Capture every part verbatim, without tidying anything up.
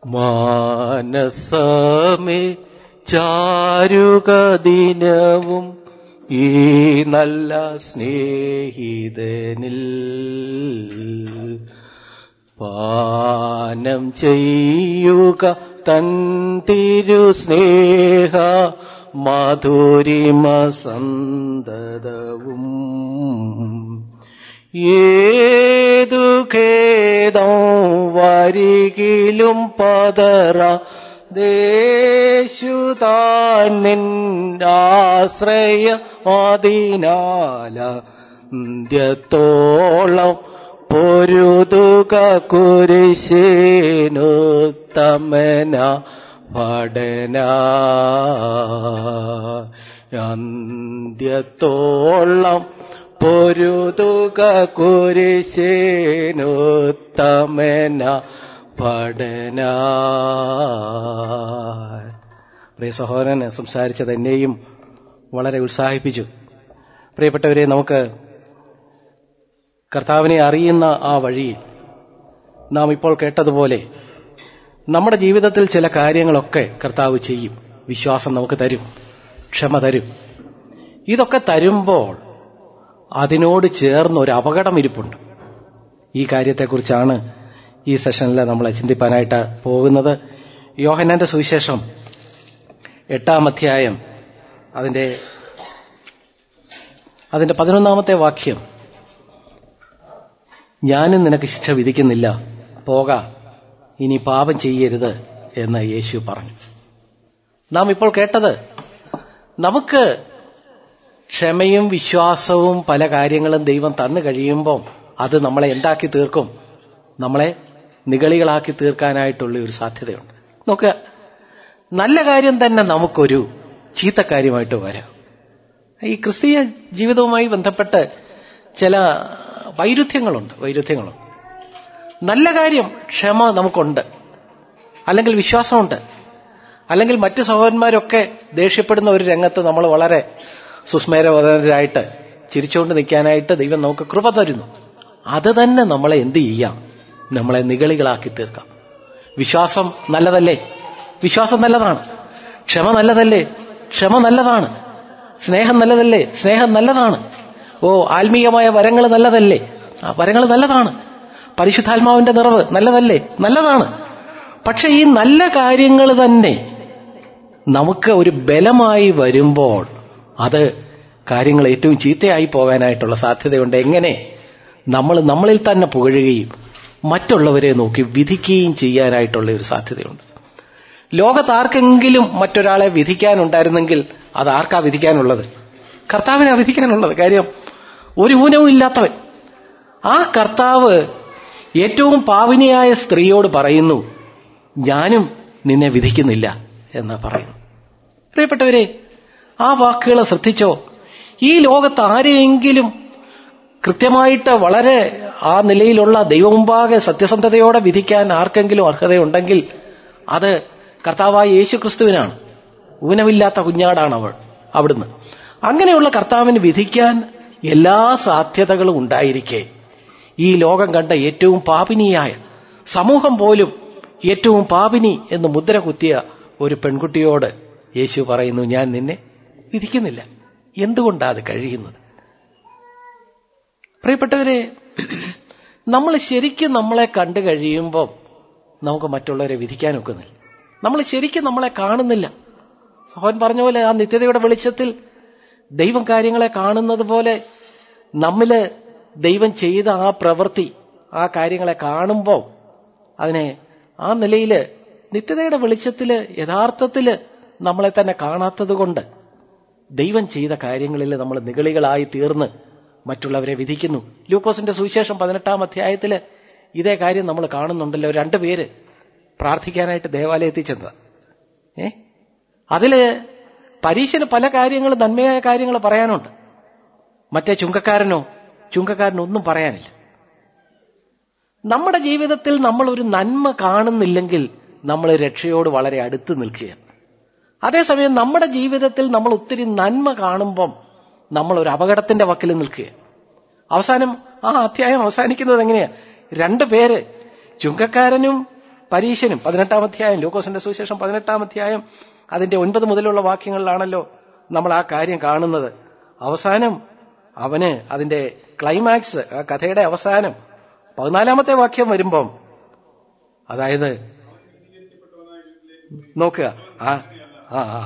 മാനസമേ ചാരുക ദിനവും ഈ നല്ല സ്നേഹിതനിൽ പാനം ചെയ്യുക തൻ തിരു സ്നേഹ മാധുരിമ സന്തതവും. ഏതു ഖേദം വരികിലും പതറ ദേശുതാൻ നിന്നാശ്രയ അതിനാല അന്ത്യത്തോളം പൊരുതുക കുരിശിനുത്തമന പഠന. അന്ത്യത്തോളം പൊരുതുക കുരിശിനുത്തമന പഠന. പ്രിയ സഹോദരൻ സംസാരിച്ചത് എന്നെയും വളരെ ഉത്സാഹിപ്പിച്ചു. പ്രിയപ്പെട്ടവരെ, നമുക്ക് കർത്താവിനെ അറിയുന്ന ആ വഴിയിൽ നാം ഇപ്പോൾ കേട്ടതുപോലെ നമ്മുടെ ജീവിതത്തിൽ ചില കാര്യങ്ങളൊക്കെ കർത്താവ് ചെയ്യും. വിശ്വാസം നമുക്ക് തരും, ക്ഷമ തരും. ഇതൊക്കെ തരുമ്പോൾ അതിനോട് ചേർന്ന് ഒരു അപകടം ഇരിപ്പുണ്ട്. ഈ കാര്യത്തെക്കുറിച്ചാണ് ഈ സെഷനിൽ നമ്മൾ ചിന്തിപ്പാനായിട്ട് പോകുന്നത്. യോഹന്നാന്റെ സുവിശേഷം എട്ടാം അധ്യായം അതിന്റെ അതിന്റെ പതിനൊന്നാമത്തെ വാക്യം, ഞാനും നിനക്ക് ശിക്ഷ വിധിക്കുന്നില്ല, പോക, ഇനി പാപം ചെയ്യരുത് എന്ന് യേശു പറഞ്ഞു. നാം ഇപ്പോൾ കേട്ടത് നമുക്ക് ക്ഷമയും വിശ്വാസവും പല കാര്യങ്ങളും ദൈവം തന്നു കഴിയുമ്പോൾ അത് നമ്മളെ എന്താക്കി തീർക്കും? നമ്മളെ നിഗളികളാക്കി തീർക്കാനായിട്ടുള്ള ഒരു സാധ്യതയുണ്ട്. നോക്കുക, നല്ല കാര്യം തന്നെ നമുക്കൊരു ചീത്തക്കാര്യമായിട്ട് വരാം. ഈ ക്രിസ്തീയ ജീവിതവുമായി ബന്ധപ്പെട്ട് ചില വൈരുദ്ധ്യങ്ങളുണ്ട് വൈരുദ്ധ്യങ്ങളുണ്ട് നല്ല കാര്യം ക്ഷമ നമുക്കുണ്ട്, അല്ലെങ്കിൽ വിശ്വാസമുണ്ട്, അല്ലെങ്കിൽ മറ്റു സഹോദരന്മാരൊക്കെ ദേഷ്യപ്പെടുന്ന ഒരു രംഗത്ത് നമ്മൾ വളരെ സുസ്മേരവതരായിട്ട് ചിരിച്ചുകൊണ്ട് നിൽക്കാനായിട്ട് ദൈവം നമുക്ക് കൃപ തരുന്നു. അത് തന്നെ നമ്മളെ എന്ത് ചെയ്യാം? നമ്മളെ നിഗളികളാക്കി തീർക്കാം. വിശ്വാസം നല്ലതല്ലേ? വിശ്വാസം നല്ലതാണ്. ക്ഷമ നല്ലതല്ലേ? ക്ഷമ നല്ലതാണ്. സ്നേഹം നല്ലതല്ലേ? സ്നേഹം നല്ലതാണ്. ഓ, ആത്മീയമായ വരങ്ങൾ നല്ലതല്ലേ? ആ വരങ്ങൾ നല്ലതാണ്. പരിശുദ്ധാത്മാവിന്റെ നിറവ് നല്ലതല്ലേ? നല്ലതാണ്. പക്ഷെ ഈ നല്ല കാര്യങ്ങൾ തന്നെ നമുക്ക് ഒരു ബലമായി വരുമ്പോൾ അത് കാര്യങ്ങൾ ഏറ്റവും ചീത്തയായി പോകാനായിട്ടുള്ള സാധ്യതയുണ്ട്. എങ്ങനെ? നമ്മൾ നമ്മളിൽ തന്നെ പുകഴുകയും മറ്റുള്ളവരെ നോക്കി വിധിക്കുകയും ചെയ്യാനായിട്ടുള്ള ഒരു സാധ്യതയുണ്ട്. ലോകത്ത് ആർക്കെങ്കിലും മറ്റൊരാളെ വിധിക്കാനുണ്ടായിരുന്നെങ്കിൽ അത് ആർക്കാ വിധിക്കാനുള്ളത്? കർത്താവിനാ വിധിക്കാനുള്ളത്. കാര്യം ഒരു ഊനവും ഇല്ലാത്തവൻ. ആ കർത്താവ് ഏറ്റവും പാവിനിയായ സ്ത്രീയോട് പറയുന്നു, ഞാനും നിന്നെ വിധിക്കുന്നില്ല എന്ന് പറയുന്നു. പ്രിയപ്പെട്ടവരെ, ആ വാക്കുകൾ ശ്രദ്ധിച്ചോ? ഈ ലോകത്ത് ആരെയെങ്കിലും കൃത്യമായിട്ട് വളരെ ആ നിലയിലുള്ള ദൈവമുമ്പാകെ സത്യസന്ധതയോടെ വിധിക്കാൻ ആർക്കെങ്കിലും അർഹതയുണ്ടെങ്കിൽ അത് കർത്താവായ യേശു ക്രിസ്തുവിനാണ്. ഊനമില്ലാത്ത കുഞ്ഞാടാണ് അവൾ അവിടുന്ന്. അങ്ങനെയുള്ള കർത്താവിന് വിധിക്കാൻ എല്ലാ സാധ്യതകളും ഉണ്ടായിരിക്കെ ഈ ലോകം കണ്ട ഏറ്റവും പാപിനിയായ, സമൂഹം പോലും ഏറ്റവും പാപിനി എന്ന് മുദ്ര കുത്തിയ ഒരു പെൺകുട്ടിയോട് യേശു പറയുന്നു, ഞാൻ നിന്നെ വിധിക്കുന്നില്ല. എന്തുകൊണ്ടാണ് അത് കഴിയുന്നത്? പ്രിയപ്പെട്ടവരെ, നമ്മൾ ശരിക്കും നമ്മളെ കണ്ടു കഴിയുമ്പോൾ നമുക്ക് മറ്റുള്ളവരെ വിധിക്കാൻ ഒക്കുന്നില്ല. നമ്മൾ ശരിക്കും നമ്മളെ കാണുന്നില്ല. സഹോദരൻ പറഞ്ഞ പോലെ ആ നിത്യതയുടെ വെളിച്ചത്തിൽ ദൈവം കാര്യങ്ങളെ കാണുന്നത് പോലെ നമ്മില് ദൈവം ചെയ്ത ആ പ്രവൃത്തി, ആ കാര്യങ്ങളെ കാണുമ്പോൾ അതിനെ ആ നിലയില് നിത്യതയുടെ വെളിച്ചത്തില് യഥാർത്ഥത്തില് നമ്മളെ തന്നെ കാണാത്തത് കൊണ്ട് ദൈവം ചെയ്ത കാര്യങ്ങളിൽ നമ്മൾ നിഗളികളായി തീർന്ന് മറ്റുള്ളവരെ വിധിക്കുന്നു. ലൂക്കോസിന്റെ സുവിശേഷം പതിനെട്ടാം അധ്യായത്തില് ഇതേ കാര്യം നമ്മൾ കാണുന്നുണ്ടല്ലോ. രണ്ടുപേര് പ്രാർത്ഥിക്കാനായിട്ട് ദേവാലയത്തിൽ ചെന്നത്. ഏ അതില് പരീശന് പല കാര്യങ്ങൾ, നന്മയായ കാര്യങ്ങൾ പറയാനുണ്ട്. മറ്റേ ചുങ്കക്കാരനോ ചുങ്കക്കാരനൊന്നും പറയാനില്ല. നമ്മുടെ ജീവിതത്തിൽ നമ്മൾ ഒരു നന്മ കാണുന്നില്ലെങ്കിൽ നമ്മൾ രക്ഷയോട് വളരെ അടുത്ത് നിൽക്കുകയാണ്. അതേസമയം നമ്മുടെ ജീവിതത്തിൽ നമ്മൾ ഒത്തിരി നന്മ കാണുമ്പം നമ്മൾ ഒരു അപകടത്തിന്റെ വക്കിൽ നിൽക്കുക. അവസാനം ആ അധ്യായം അവസാനിക്കുന്നത് എങ്ങനെയാ? രണ്ടു പേര്, ചുങ്കക്കാരനും പരീശനും പതിനെട്ടാം അധ്യായം, ലൂക്കോസിന്റെ സുവിശേഷം പതിനെട്ടാം അധ്യായം അതിന്റെ ഒൻപത് മുതലുള്ള വാക്യങ്ങളിലാണല്ലോ നമ്മൾ ആ കാര്യം കാണുന്നത്. അവസാനം അവന് അതിന്റെ ക്ലൈമാക്സ്, ആ കഥയുടെ അവസാനം പതിനാലാമത്തെ വാക്യം വരുമ്പം, അതായത് നോക്കുക, ആ ആ ആ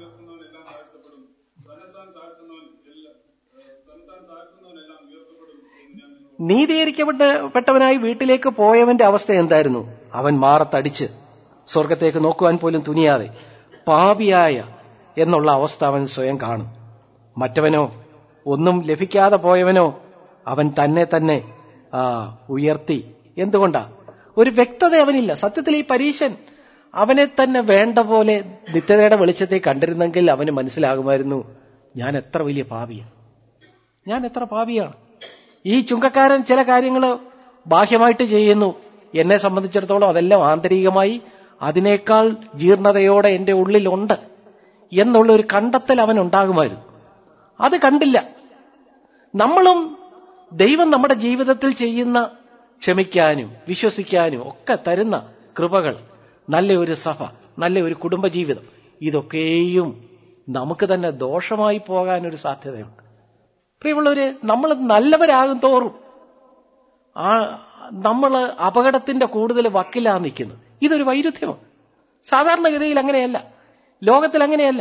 നീതീകരിക്കപ്പെട്ടവനായി വീട്ടിലേക്ക് പോയവന്റെ അവസ്ഥ എന്തായിരുന്നു? അവൻ മാറത്തടിച്ച് സ്വർഗത്തേക്ക് നോക്കുവാൻ പോലും തുനിയാതെ പാപിയായ എന്നുള്ള അവസ്ഥ അവൻ സ്വയം കാണും. മറ്റവനോ, ഒന്നും ലഭിക്കാതെ പോയവനോ, അവൻ തന്നെ തന്നെ ആ ഉയർത്തി. എന്തുകൊണ്ടാ? ഒരു വ്യക്തത അവനില്ല. സത്യത്തിൽ ഈ പരീശൻ അവനെ തന്നെ വേണ്ട പോലെ നിത്യതയുടെ വെളിച്ചത്തെ കണ്ടിരുന്നെങ്കിൽ അവന് മനസ്സിലാകുമായിരുന്നു, ഞാൻ എത്ര വലിയ പാപിയാണ്, ഞാൻ എത്ര പാപിയാണ്. ഈ ചുങ്കക്കാരൻ ചില കാര്യങ്ങൾ ബാഹ്യമായിട്ട് ചെയ്യുന്നു, എന്നെ സംബന്ധിച്ചിടത്തോളം അതെല്ലാം ആന്തരികമായി അതിനേക്കാൾ ജീർണതയോടെ എന്റെ ഉള്ളിലുണ്ട് എന്നുള്ള ഒരു കണ്ടെത്തൽ അവൻ ഉണ്ടാകുമായിരുന്നു. അത് കണ്ടില്ല. നമ്മളും ദൈവം നമ്മുടെ ജീവിതത്തിൽ ചെയ്യുന്ന ക്ഷമിക്കാനും വിശ്വസിക്കാനും ഒക്കെ തരുന്ന കൃപകൾ, നല്ല ഒരു സഭ, നല്ല ഒരു കുടുംബജീവിതം, ഇതൊക്കെയും നമുക്ക് തന്നെ ദോഷമായി പോകാനൊരു സാധ്യതയുണ്ട്. പ്രിയമുള്ളവര്, നമ്മൾ നല്ലവരാകും തോറും ആ നമ്മൾ അപകടത്തിന്റെ കൂടുതൽ വക്കിലാണ് നിൽക്കുന്നത്. ഇതൊരു വൈരുദ്ധ്യമാണ്. സാധാരണഗതിയിൽ അങ്ങനെയല്ല, ലോകത്തിൽ അങ്ങനെയല്ല.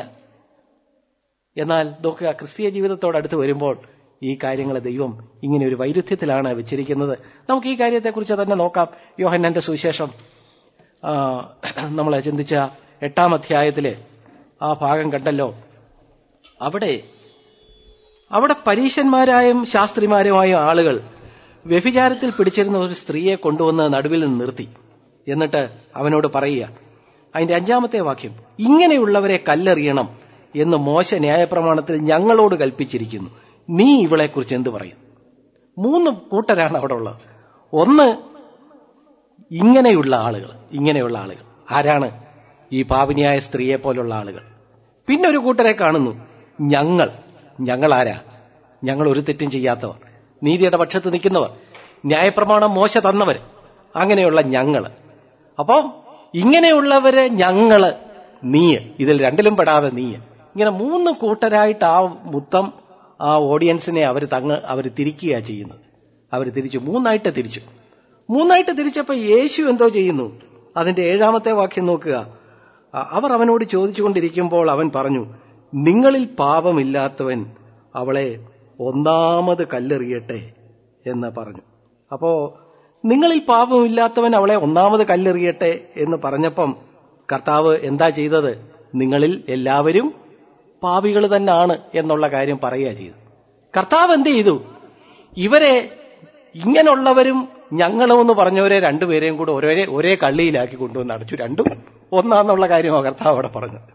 എന്നാൽ നോക്കുക, ക്രിസ്തീയ ജീവിതത്തോടടുത്ത് വരുമ്പോൾ ഈ കാര്യങ്ങൾ ദൈവം ഇങ്ങനെ ഒരു വൈരുദ്ധ്യത്തിലാണ് വെച്ചിരിക്കുന്നത്. നമുക്ക് ഈ കാര്യത്തെക്കുറിച്ച് തന്നെ നോക്കാം. യോഹന്നാന്റെ സുവിശേഷം നമ്മൾ ചിന്തിച്ച എട്ടാം അധ്യായത്തിലെ ആ ഭാഗം കണ്ടല്ലോ. അവിടെ അവിടെ പരീശന്മാരായും ശാസ്ത്രിമാരുമായും ആളുകൾ വ്യഭിചാരത്തിൽ പിടിച്ചിരുന്ന ഒരു സ്ത്രീയെ കൊണ്ടുവന്ന് നടുവിൽ നിന്ന് നിർത്തി. എന്നിട്ട് അവനോട് പറയുക, അതിന്റെ അഞ്ചാമത്തെ വാക്യം, ഇങ്ങനെയുള്ളവരെ കല്ലെറിയണം എന്ന് മോശ ന്യായപ്രമാണത്തിൽ ഞങ്ങളോട് കൽപ്പിച്ചിരിക്കുന്നു, നീ ഇവളെക്കുറിച്ച് എന്ത് പറയും? മൂന്ന് കൂട്ടരാണ് അവിടെ ഉള്ളത്. ഒന്ന് ഇങ്ങനെയുള്ള ആളുകൾ, ഇങ്ങനെയുള്ള ആളുകൾ ആരാണ്? ഈ പാപിനിയായ സ്ത്രീയെ പോലുള്ള ആളുകൾ. പിന്നെ ഒരു കൂട്ടരെ കാണുന്നു, ഞങ്ങൾ. ഞങ്ങൾ ആരാ? ഞങ്ങൾ ഒരു തെറ്റും ചെയ്യാത്തവർ, നീതിയുടെ പക്ഷത്ത് നിൽക്കുന്നവർ, ന്യായപ്രമാണം മോശ തന്നവർ, അങ്ങനെയുള്ള ഞങ്ങൾ. അപ്പം ഇങ്ങനെയുള്ളവര് ഞങ്ങള്, നീയ്, ഇതിൽ രണ്ടിലും പെടാതെ നീയ്. ഇങ്ങനെ മൂന്ന് കൂട്ടരായിട്ട് ആ മൊത്തം ആ ഓഡിയൻസിനെ അവർ തങ്ങ അവർ തിരിക്കുക ചെയ്യുന്നത്. അവർ തിരിച്ചു, മൂന്നായിട്ട് തിരിച്ചു. മൂന്നായിട്ട് തിരിച്ചപ്പോ യേശു എന്തോ ചെയ്യുന്നു? അതിന്റെ ഏഴാമത്തെ വാക്യം നോക്കുക. അവർ അവനോട് ചോദിച്ചുകൊണ്ടിരിക്കുമ്പോൾ അവൻ പറഞ്ഞു, നിങ്ങളിൽ പാപമില്ലാത്തവൻ അവളെ ഒന്നാമത് കല്ലെറിയട്ടെ എന്ന് പറഞ്ഞു. അപ്പോ നിങ്ങളിൽ പാപമില്ലാത്തവൻ അവളെ ഒന്നാമത് കല്ലെറിയട്ടെ എന്ന് പറഞ്ഞപ്പം കർത്താവ് എന്താ ചെയ്തത്? നിങ്ങളിൽ എല്ലാവരും പാപികൾ തന്നെയാണ് എന്നുള്ള കാര്യം പറയുക ചെയ്തു. കർത്താവ് എന്ത് ചെയ്തു? ഇവരെ ഇങ്ങനെയുള്ളവരും ഞങ്ങളും എന്ന് പറഞ്ഞവരെ രണ്ടുപേരെയും കൂടെ ഒരേ ഒരേ കള്ളിയിലാക്കി കൊണ്ടുവന്ന് അടച്ചു. രണ്ടും ഒന്നാന്നുള്ള കാര്യമാണ് കർത്താവ് അവിടെ പറഞ്ഞത്.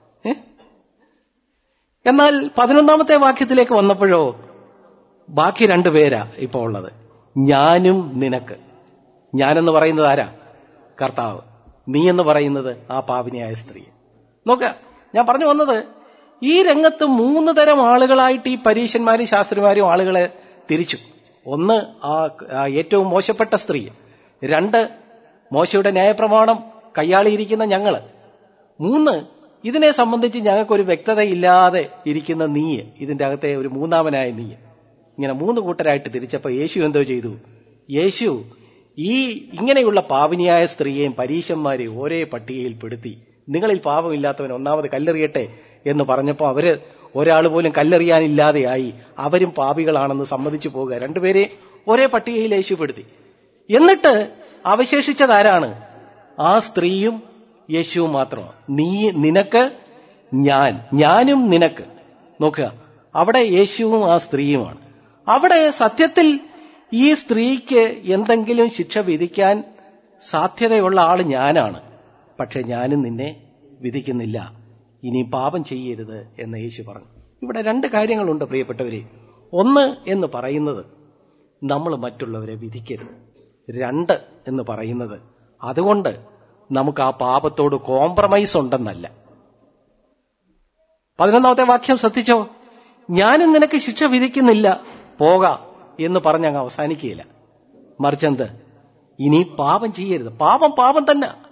എന്നാൽ പതിനൊന്നാമത്തെ വാക്യത്തിലേക്ക് വന്നപ്പോഴോ ബാക്കി രണ്ടുപേരാ ഇപ്പോ ഉള്ളത്. ഞാനും നിനക്ക്. ഞാനെന്ന് പറയുന്നത് ആരാ? കർത്താവ്. നീ എന്ന് പറയുന്നത് ആ പാപിനിയായ സ്ത്രീ. നോക്ക, ഞാൻ പറഞ്ഞു വന്നത്, ഈ രംഗത്ത് മൂന്ന് തരം ആളുകളായിട്ട് ഈ പരീശന്മാരും ശാസ്ത്രിമാരും ആളുകളെ തിരിച്ചു. ഒന്ന് ആ ഏറ്റവും മോശപ്പെട്ട സ്ത്രീ, രണ്ട് മോശയുടെ ന്യായപ്രമാണം കയ്യാളിയിരിക്കുന്ന ഞങ്ങള്, മൂന്ന് ഇതിനെ സംബന്ധിച്ച് ഞങ്ങൾക്കൊരു വ്യക്തതയില്ലാതെ ഇരിക്കുന്ന നീ, ഇതിന്റെ അകത്തെ ഒരു മൂന്നാമനായ നീ. ഇങ്ങനെ മൂന്ന് കൂട്ടരായിട്ട് തിരിച്ചപ്പോ യേശു എന്തോ ചെയ്തു? യേശു ഈ ഇങ്ങനെയുള്ള പാപിനിയായ സ്ത്രീയെയും പരീശന്മാരെയും ഒരേ പട്ടികയിൽ പെടുത്തി, നിങ്ങളിൽ പാപമില്ലാത്തവൻ ഒന്നാമത് കല്ലെറിയട്ടെ എന്ന് പറഞ്ഞപ്പോ അവര് ഒരാൾ പോലും കല്ലെറിയാനില്ലാതെയായി. അവരും പാപികളാണെന്ന് സമ്മതിച്ചു പോകുക. രണ്ടുപേരെ ഒരേ പട്ടികയിൽ യേശു പെടുത്തി. എന്നിട്ട് അവശേഷിച്ചതാരാണ്? ആ സ്ത്രീയും യേശുവും മാത്രമാണ്. നീ, നിനക്ക്, ഞാൻ, ഞാനും നിനക്ക്. നോക്കുക, അവിടെ യേശുവും ആ സ്ത്രീയുമാണ്. അവിടെ സത്യത്തിൽ ഈ സ്ത്രീക്ക് എന്തെങ്കിലും ശിക്ഷ വിധിക്കാൻ സാധ്യതയുള്ള ആള് ഞാനാണ്. പക്ഷെ ഞാനും നിന്നെ വിധിക്കുന്നില്ല, ഇനി പാപം ചെയ്യരുത് എന്ന് യേശു പറഞ്ഞു. ഇവിടെ രണ്ട് കാര്യങ്ങളുണ്ട് പ്രിയപ്പെട്ടവരെ. ഒന്ന് എന്ന് പറയുന്നത് നമ്മൾ മറ്റുള്ളവരെ വിധിക്കരുത്. രണ്ട് എന്ന് പറയുന്നത് അതുകൊണ്ട് നമുക്ക് ആ പാപത്തോട് കോംപ്രമൈസ് ഉണ്ടെന്നല്ല. പതിനൊന്നാമത്തെ വാക്യം ശ്രദ്ധിച്ചോ? ഞാനും നിനക്ക് ശിക്ഷ വിധിക്കുന്നില്ല, പോക എന്ന് പറഞ്ഞങ്ങ് അവസാനിക്കുകയില്ല. മറിച്ചെന്ത്? ഇനി പാപം ചെയ്യരുത്. പാപം പാപം തന്നെ.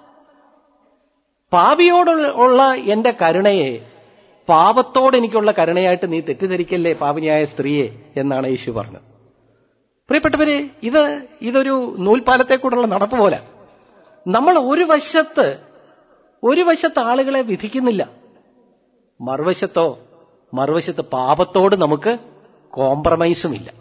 പാപിയോടുള്ള എന്റെ കരുണയെ പാപത്തോട് എനിക്കുള്ള കരുണയായിട്ട് നീ തെറ്റിദ്ധരിക്കല്ലേ പാപിനിയായ സ്ത്രീയെ എന്നാണ് യേശു പറഞ്ഞത്. പ്രിയപ്പെട്ടവരെ, ഇത് ഇതൊരു നൂൽപ്പാലത്തെക്കൂടുള്ള നടപ്പ് പോലെ. നമ്മൾ ഒരു വശത്ത് ഒരു വശത്ത് ആളുകളെ വിധിക്കുന്നില്ല, മറുവശത്തോ മറുവശത്ത് പാപത്തോട് നമുക്ക് കോംപ്രമൈസുമില്ല.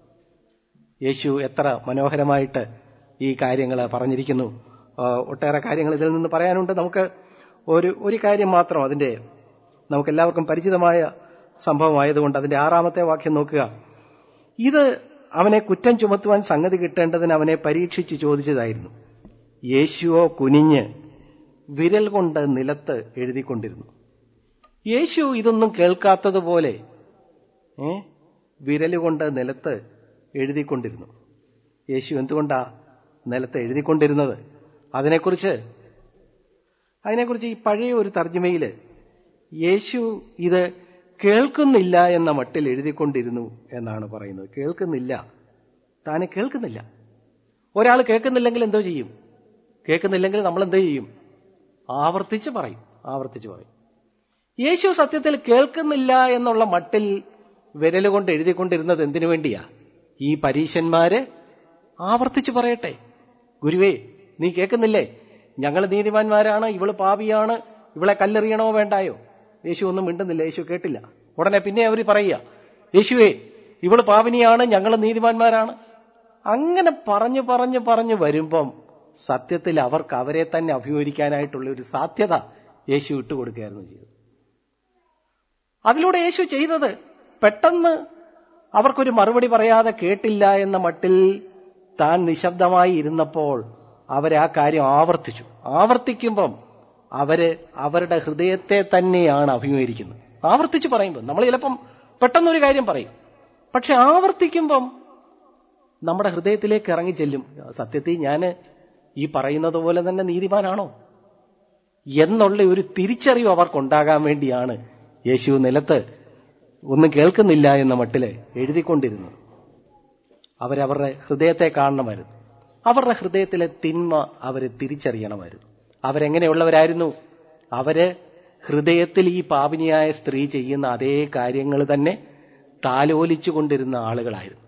യേശു എത്ര മനോഹരമായിട്ട് ഈ കാര്യങ്ങൾ പറഞ്ഞിരിക്കുന്നു. ഒട്ടേറെ കാര്യങ്ങൾ ഇതിൽ നിന്ന് പറയാനുണ്ട്. നമുക്ക് ഒരു ഒരു കാര്യം മാത്രം, അതിന്റെ നമുക്കെല്ലാവർക്കും പരിചിതമായ സംഭവമായതുകൊണ്ട് അതിന്റെ ആറാമത്തെ വാക്യം നോക്കുക. ഇത് അവനെ കുറ്റം ചുമത്തുവാൻ സംഗതി കിട്ടേണ്ടതിന് അവനെ പരീക്ഷിച്ച് ചോദിച്ചതായിരുന്നു. യേശുവോ കുനിഞ്ഞ് വിരൽ കൊണ്ട് നിലത്ത് എഴുതിക്കൊണ്ടിരുന്നു. യേശു ഇതൊന്നും കേൾക്കാത്തതുപോലെ ഏ വിരലുകൊണ്ട് നിലത്ത് എഴുതിക്കൊണ്ടിരുന്നു. യേശു എന്തുകൊണ്ടാ നിലത്ത് എഴുതിക്കൊണ്ടിരുന്നത്? അതിനെക്കുറിച്ച് അതിനെക്കുറിച്ച് ഈ പഴയ ഒരു തർജ്ജിമയിൽ യേശു ഇത് കേൾക്കുന്നില്ല എന്ന മട്ടിൽ എഴുതിക്കൊണ്ടിരുന്നു എന്നാണ് പറയുന്നത്. കേൾക്കുന്നില്ല, താനെ കേൾക്കുന്നില്ല. ഒരാൾ കേൾക്കുന്നില്ലെങ്കിൽ എന്തോ ചെയ്യും? കേൾക്കുന്നില്ലെങ്കിൽ നമ്മൾ എന്തോ ചെയ്യും? ആവർത്തിച്ച് പറയും, ആവർത്തിച്ച് പറയും. യേശു സത്യത്തിൽ കേൾക്കുന്നില്ല എന്നുള്ള മട്ടിൽ വിരലുകൊണ്ട് എഴുതിക്കൊണ്ടിരുന്നത് എന്തിനു വേണ്ടിയാ? ഈ പരീശന്മാര് ആവർത്തിച്ച് പറയട്ടെ, ഗുരുവേ നീ കേൾക്കുന്നില്ലേ, ഞങ്ങൾ നീതിമാന്മാരാണ്, ഇവള് പാപിയാണ്, ഇവളെ കല്ലെറിയണോ വേണ്ടായോ? യേശു ഒന്നും മിണ്ടുന്നില്ല, യേശു കേട്ടില്ല. ഉടനെ പിന്നെ അവർ പറയുക, യേശുവേ ഇവള് പാപിനിയാണ്, ഞങ്ങൾ നീതിമാന്മാരാണ്. അങ്ങനെ പറഞ്ഞു പറഞ്ഞു പറഞ്ഞു വരുമ്പം സത്യത്തിൽ അവർക്ക് അവരെ തന്നെ അഭിമുഖീകരിക്കാനായിട്ടുള്ള ഒരു സാധ്യത യേശു ഇട്ടുകൊടുക്കുകയായിരുന്നു ചെയ്തത്. അതിലൂടെ യേശു ചെയ്തത്, പെട്ടെന്ന് അവർക്കൊരു മറുപടി പറയാതെ കേട്ടില്ല എന്ന മട്ടിൽ താൻ നിശബ്ദമായി ഇരുന്നപ്പോൾ അവരെ ആ കാര്യം ആവർത്തിച്ചു. ആവർത്തിക്കുമ്പം അവര് അവരുടെ ഹൃദയത്തെ തന്നെയാണ് അഭിമുഖീകരിക്കുന്നത്. ആവർത്തിച്ച് പറയുമ്പോൾ നമ്മൾ ചിലപ്പം പെട്ടെന്നൊരു കാര്യം പറയും, പക്ഷെ ആവർത്തിക്കുമ്പം നമ്മുടെ ഹൃദയത്തിലേക്ക് ഇറങ്ങി ചെല്ലും. സത്യത്തിൽ ഞാൻ ഈ പറയുന്നത് പോലെ തന്നെ നീതിമാനാണോ എന്നുള്ള ഒരു തിരിച്ചറിവ് അവർക്കുണ്ടാകാൻ വേണ്ടിയാണ് യേശു നിലത്ത് ഒന്നും കേൾക്കുന്നില്ല എന്ന മട്ടില് എഴുതിക്കൊണ്ടിരുന്നത്. അവരവരുടെ ഹൃദയത്തെ കാണണമായിരുന്നു. അവരുടെ ഹൃദയത്തിലെ തിന്മ അവരെ തിരിച്ചറിയണമായിരുന്നു. അവരെങ്ങനെയുള്ളവരായിരുന്നു? അവര് ഹൃദയത്തിൽ ഈ പാപിനിയായ സ്ത്രീ ചെയ്യുന്ന അതേ കാര്യങ്ങൾ തന്നെ താലോലിച്ചു കൊണ്ടിരുന്ന ആളുകളായിരുന്നു.